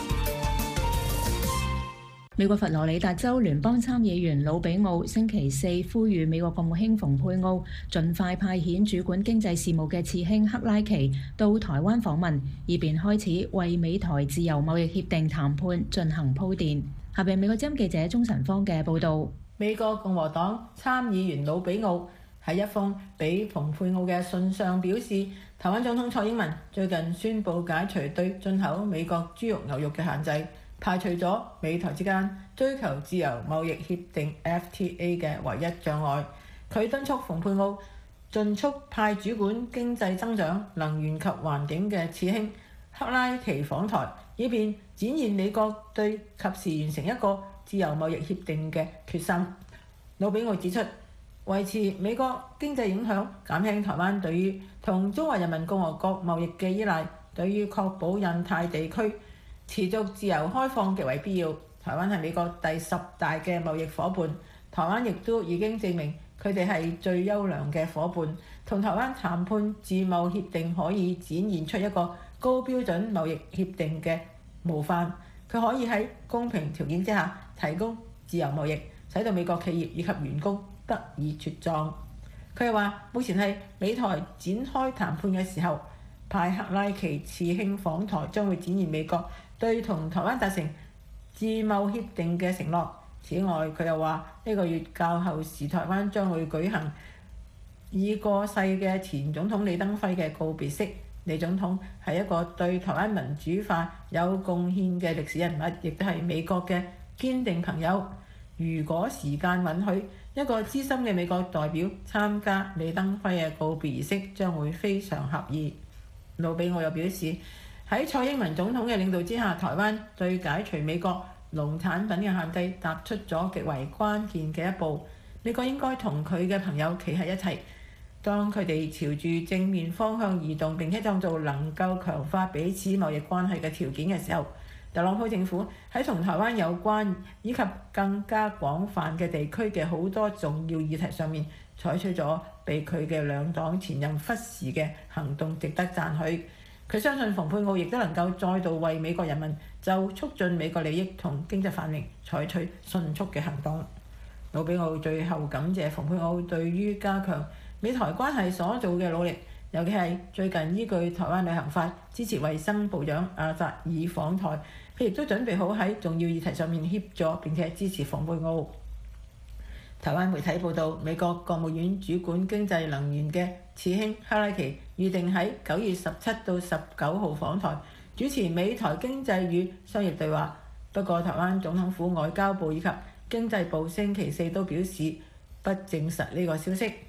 美國佛羅里達州聯邦參議員魯比奧星期四呼籲美國國務卿蓬佩奧盡快派遣主管經濟事務嘅次卿克拉奇到台灣訪問，以便開始為美台自由貿易協定談判進行鋪墊。下邊美國之音記者鍾晨芳嘅報導。 美國共和黨參議員魯比奧喺一封俾蓬佩奧嘅信上表示，台灣總統蔡英文最近宣布解除對進口美國豬肉牛肉嘅限制，排除咗美台之間追求自由貿易協定 FTA 嘅唯一障礙。佢敦促蓬佩奧盡速派主管經濟增長、能源及環境嘅次卿克拉奇訪台，以便展現美國對及時完成一個自由貿易協定嘅決心。魯比奧指出，維持美國經濟影響，減輕台灣對於同中華人民共和國貿易嘅依賴，對於確保印太地區持續自由開放極為必要。台灣係美國第10大嘅貿易夥伴，台灣亦都已經證明佢哋係最優良嘅夥伴。同台灣談判自貿協定可以展現出一個高標準貿易協定嘅模範。佢可以喺公平條件之下提供自由貿易，使到美國企業以及員工得以茁壯。佢又話：目前係美台展開談判嘅時候，派克拉奇次卿訪台將會展現美國對同台灣達成自貿協定嘅承諾。此外，佢又話呢個月較後時，台灣將會舉行已過世嘅前總統李登輝嘅告別式。李總統係一個對台灣民主化有貢獻嘅歷史人物，亦都係美國嘅堅定朋友。如果時間允許，一個資深嘅美國代表參加李登輝嘅告別儀式，將會非常合意。魯比奧又表示，喺蔡英文總統嘅領導之下，台灣對解除美國農產品嘅限制踏出咗極為關鍵嘅一步。美國應該同佢嘅朋友企喺一齊，當佢哋朝住正面方向移動，並且創造能夠強化彼此貿易關係嘅條件嘅時候，特朗普政府喺同台灣有關以及更加廣泛嘅地區嘅好多重要議題上面，採取咗被佢嘅兩黨前任忽視嘅行動，值得讚許。佢相信蓬佩奧亦都能夠再度為美國人民就促進美國利益同經濟繁榮採取迅速嘅行動。魯比奧最後感謝蓬佩奧對於加強美台關係所做嘅努力，尤其係最近依據台灣旅行法支持衛生部長阿扎爾訪台，佢亦都準備好喺重要議題上面協助並且支持蓬佩奧。台灣媒體報道，美國國務院主管經濟能源嘅次卿克拉奇預定喺9月17到19號訪台，主持美台經濟與商業對話。不過，台灣總統府外交部以及經濟部星期四都表示不證實呢個消息。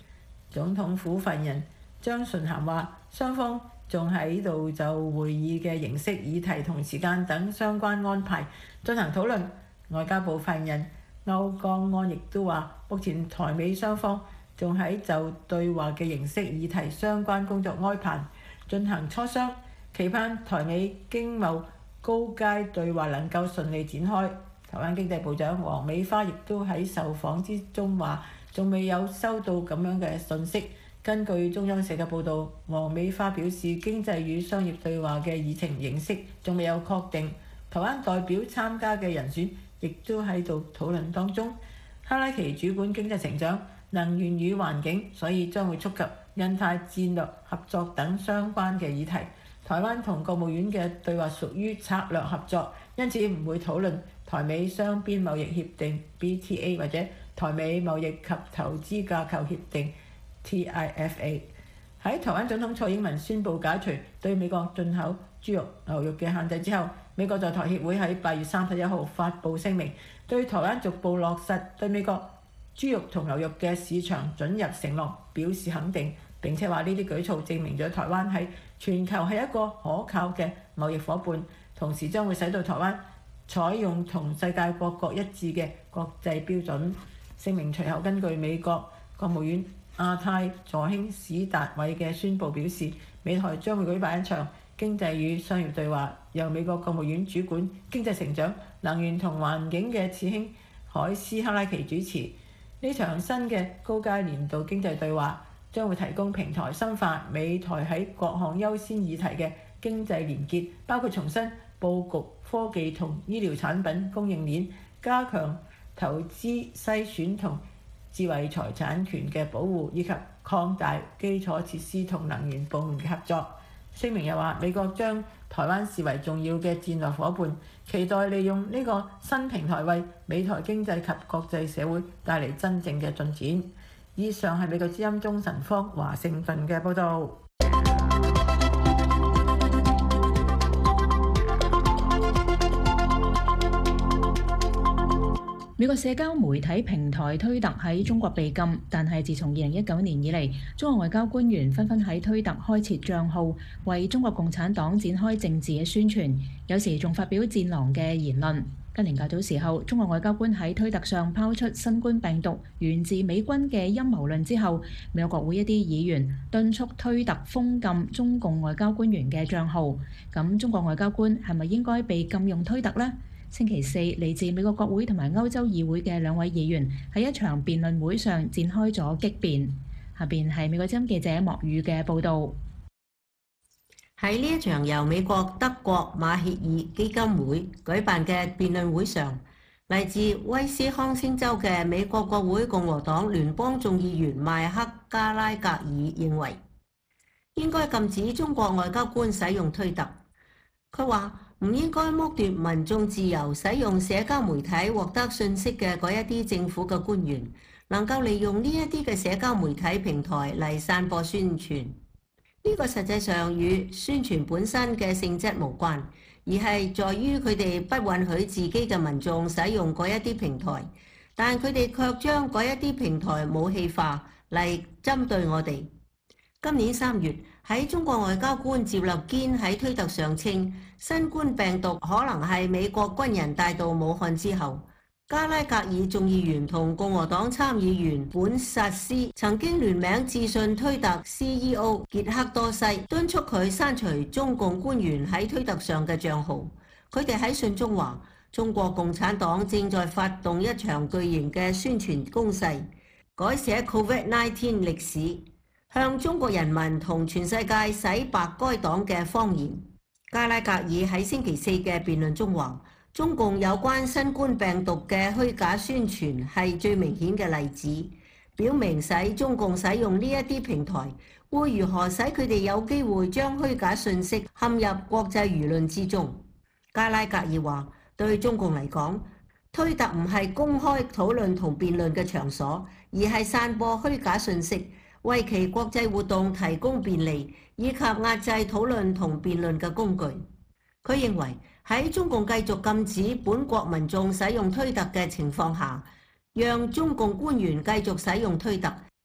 總統府發言人張純涵話，雙方仲喺度就會議嘅形式、議題同時間等相關安排進行討論。外交部發言人歐江安亦都話，目前台美雙方仲喺就對話嘅形式、議題相關工作安排進行磋商，期盼台美經貿高階對話能夠順利展開。台灣經濟部長黃美花亦都喺受訪之中話，仲未有收到咁樣嘅訊息。根據中央社嘅報導，黃美花表示，經濟與商業對話嘅議程形式仲未有確定，台灣代表參加嘅人選亦都喺度討論當中。哈拉奇主管經濟成長、能源與環境，所以將會觸及印太戰略合作等相關嘅議題。台灣同國務院嘅對話屬於策略合作，因此唔會討論台美雙邊貿易協定 BTA 或者台美貿易及投資架構協定 TIFA。喺台灣總統蔡英文宣布解除對美國進口豬肉、牛肉嘅限制之後，美國在台協會喺8月31號發布聲明，對台灣逐步落實對美國豬肉同牛肉嘅市場准入承諾表示肯定，並且話呢啲舉措證明咗台灣喺全球係一個可靠嘅貿易夥伴，同時將會使到台灣採用同世界各國一致嘅國際標準。聲明隨後根據美國國務院亞太助卿史達偉嘅宣佈表示，美台將會舉辦一場經濟與商業對話，由美國國務院主管經濟成長、能源同環境嘅次卿海斯哈拉奇主持。呢場新嘅高階年度經濟對話將會提供平台，深化美台喺各項優先議題嘅經濟連結，包括重新佈局科技同醫療產品供應鏈，加強投資篩選同智慧財產權嘅保護，以及擴大基礎設施同能源部門嘅合作。聲明又話，美國將台灣視為重要嘅戰略夥伴，期待利用呢個新平台為美台經濟及國際社會帶嚟真正嘅進展。以上係美國之音中神方華盛頓嘅報導。 美國社交媒體平台推特喺中國被禁，但係自從2019年以嚟，中國外交官員紛紛喺推特開設帳號，為中國共產黨展開政治嘅宣傳，有時仲發表戰狼嘅言論。今年較早時候，中國外交官喺推特上拋出新冠病毒源自美軍嘅陰謀論之後，美國國會一啲議員敦促推特封禁中共外交官員嘅帳號。咁中國外交官係咪應該被禁用推特呢？星期四，嚟自美國國會同埋歐洲議會嘅兩位議員喺一場辯論會上展開咗激辯。下邊係美國之音記者莫宇嘅報導。 喺呢一場由美國、德國、馬歇爾基金會舉辦嘅辯論會上，嚟自威斯康星州嘅美國國會共和黨聯邦眾議員邁克加拉格爾認為，應該禁止中國外交官使用推特。佢話唔應該剝奪民眾自由使用社交媒體獲得信息嘅嗰一啲政府嘅官員，能夠利用呢一啲嘅社交媒體平台嚟散播宣傳。呢個實際上與宣傳本身嘅性質無關，而係在於佢哋不允許自己嘅民眾使用嗰一啲平台，但佢哋卻將嗰一啲平台武器化嚟針對我哋。今年3月，喺中國外交官趙立堅喺推特上稱新冠病毒可能係美國軍人帶到武漢之後，加拉格爾眾議員同共和黨參議員本薩斯曾經聯名致信推特 CEO 傑克多西，敦促佢刪除中共官員喺推特上嘅帳號。佢哋喺信中話，中國共產黨正在發動一場巨型嘅宣傳攻勢，改寫 COVID-19 歷史，向中國人民同全世界洗白該黨嘅謊言。加拉格爾喺星期四嘅辯論中話，中共有關新冠病毒嘅虛假宣傳係最明顯嘅例子，表明使中共使用呢一啲平台，會如何使佢哋有機會將虛假信息陷入國際輿論之中。加拉格爾話，對中共嚟講，推特唔係公開討論同辯論嘅場所，而係散播虛假信息，為其國際活動提供便利，以及壓制討論同辯論嘅工具。佢認為喺中共繼續禁止本國民眾使用推特嘅情況下，讓中共官員繼續使用推特，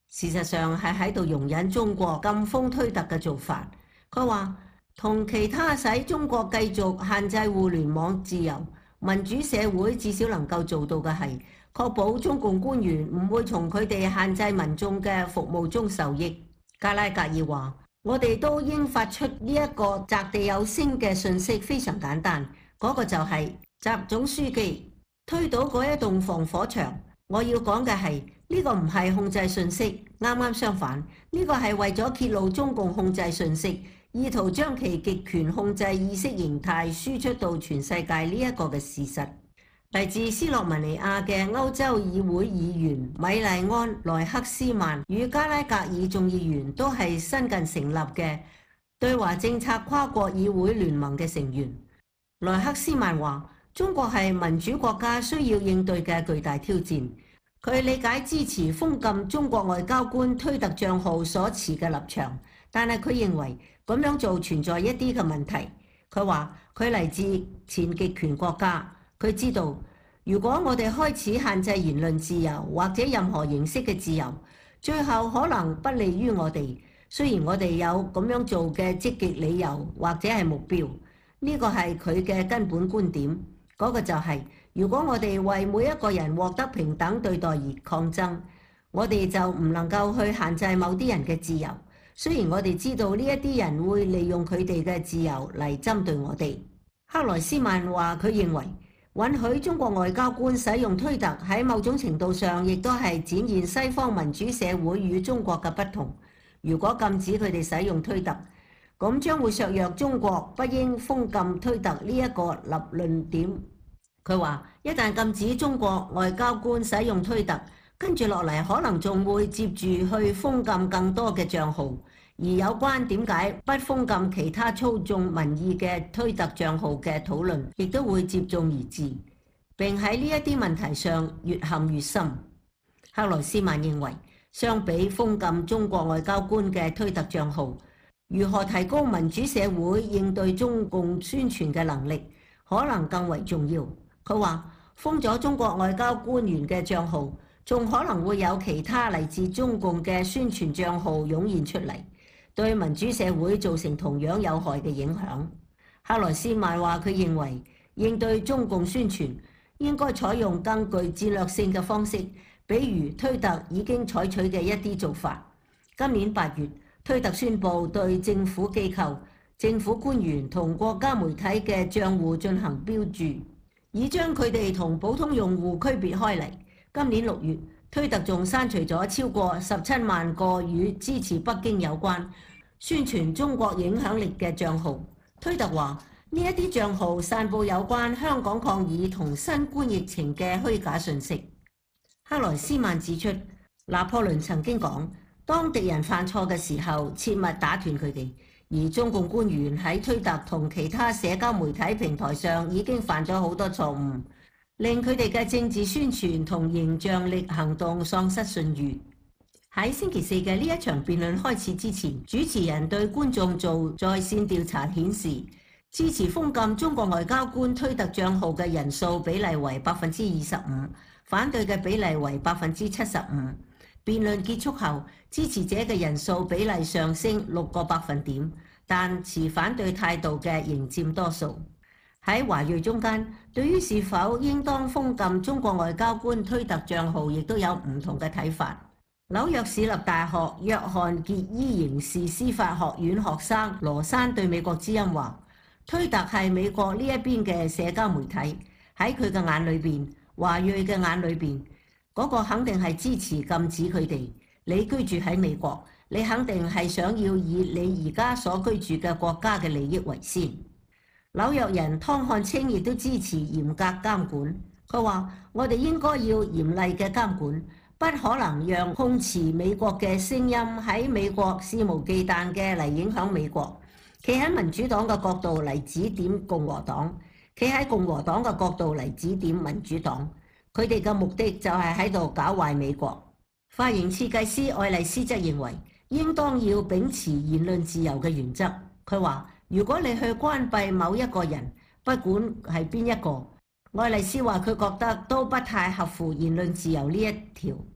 事實上係喺度容忍中國禁封推特嘅做法。佢話同其他使中國繼續限制互聯網自由，民主社會至少能夠做到嘅係確保中共官員唔會從佢哋限制民眾嘅服務中受益。加拉格爾話：我哋都應發出呢一個擲地有聲嘅訊息，非常簡單，嗰個就係習總書記推倒嗰一棟防火牆。我要講嘅係呢個唔係控制信息，啱啱相反，呢個係為咗揭露中共控制信息，意圖將其極權控制意識形態輸出到全世界呢一個嘅事實。嚟自斯洛文尼亞嘅歐洲議會議員米麗安萊克斯曼與加拉格爾眾議員都係新近成立嘅對華政策跨國議會聯盟嘅成員。萊克斯曼話：中國係民主國家需要應對嘅巨大挑戰。佢理解支持封禁中國外交官推特帳號所持嘅立場，但係佢認為咁樣做存在一啲嘅問題。佢話佢嚟自前極權國家，佢知道如果我哋開始限制言論自由或者任何形式嘅自由，最後可能不利於我哋。雖然我哋有咁樣做嘅積極理由或者係目標，呢個係佢嘅根本觀點。嗰個就係，如果我哋為每一個人獲得平等對待而抗爭，我哋就唔能夠去限制某啲人嘅自由。雖然我哋知道呢一啲人會利用佢哋嘅自由嚟針對我哋。克萊斯曼話佢認為允許中國外交官使用推特喺某種程度上亦都係展現西方民主社會與中國嘅不同。如果禁止佢哋使用推特，咁將會削弱中國不應封禁推特呢一個立論點。佢話一旦禁止中國外交官使用推特，跟住落嚟可能仲會接住去封禁更多嘅帳號，而有關點解不封禁其他操縱民意嘅推特帳號嘅討論亦都會接踵而至，並喺呢一啲問題上越陷越深。克萊斯曼認為相比封禁中國外交官嘅推特帳號，如何提高民主社會應對中共宣傳嘅能力可能更為重要。佢話封咗中國外交官員嘅帳號，仲可能會有其他嚟自中共嘅宣傳帳號湧現出嚟，對民主社會造成同樣有害嘅影響。克萊斯曼話佢認為應對中共宣傳應該採用更具戰略性嘅方式，比如推特已經採取嘅一啲做法。今年8月，推特宣布對政府機構、政府官員同國家媒體嘅帳戶進行標注，以將佢哋同普通用戶區別開嚟。今年6月，推特仲刪除咗超過17萬個與支持北京有關、宣傳中國影響力嘅帳號。推特話呢一啲帳號散佈有關香港抗議同新冠疫情嘅虛假信息。克萊斯曼指出，拿破崙曾經講，當敵人犯錯嘅時候，切勿打斷佢哋。而中共官員喺推特同其他社交媒體平台上已經犯咗好多錯誤，令佢哋嘅政治宣傳同形象力行動喪失信譽。喺星期四嘅呢一場辯論開始之前，主持人對觀眾做在線調查顯示，支持封禁中國外交官推特帳號嘅人數比例為25%，反對嘅比例為75%。辯論結束後，支持者嘅人數比例上升6個百分點，但持反對態度嘅仍佔多數。喺華裔中間，對於是否應當封禁中國外交官推特帳號，亦都有唔同嘅睇法。紐約市立大學約翰傑伊刑事司法學院學生羅珊對美國之音話：推特係美國呢一邊嘅社交媒體，喺佢嘅眼裏邊，華裔嘅眼裏邊。嗰個肯定係支持禁止佢哋。你居住喺美國，你肯定係想要以你而家所居住嘅國家嘅利益為先。紐約人湯漢清亦都支持嚴格監管。佢話：我哋應該要嚴厲嘅監管，不可能讓控持美國嘅聲音喺美國肆無忌憚嘅嚟影響美國。企喺民主黨嘅角度嚟指點共和黨，企喺共和黨嘅角度嚟指點民主黨。佢哋嘅目的就係喺度搞壞美國。髮型設計師愛麗絲則認為，應當要秉持言論自由嘅原則。佢話：如果你去關閉某一個人，不管係邊一個，愛麗絲話佢覺得都不太合乎言論自由呢一條。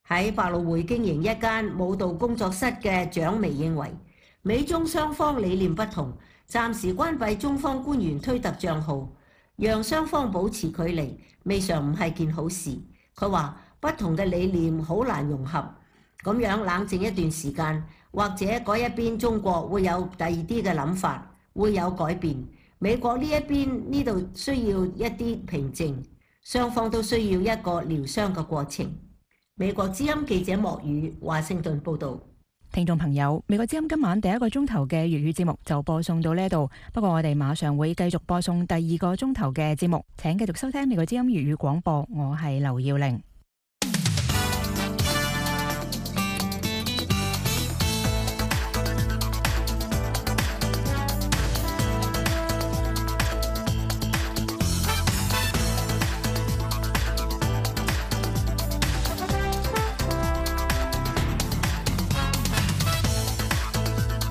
喺百老匯經營一間舞蹈工作室嘅蔣薇認為，美中雙方理念不同，暫時關閉中方官員推特帳號，讓雙方保持距離，未嘗唔係件好事。佢話不同嘅理念好難融合，咁樣冷靜一段時間，或者嗰一邊中國會有第二啲嘅諗法，會有改變。美國呢一邊呢度需要一啲平靜，雙方都需要一個療傷嘅過程。美國之音記者莫宇華盛頓報道。 聽眾朋友，美國之音今晚第一個鐘頭嘅粵語節目就播送到呢度，不過我哋馬上會繼續播送第二個鐘頭嘅節目，請繼續收聽美國之音粵語廣播，我係劉耀玲。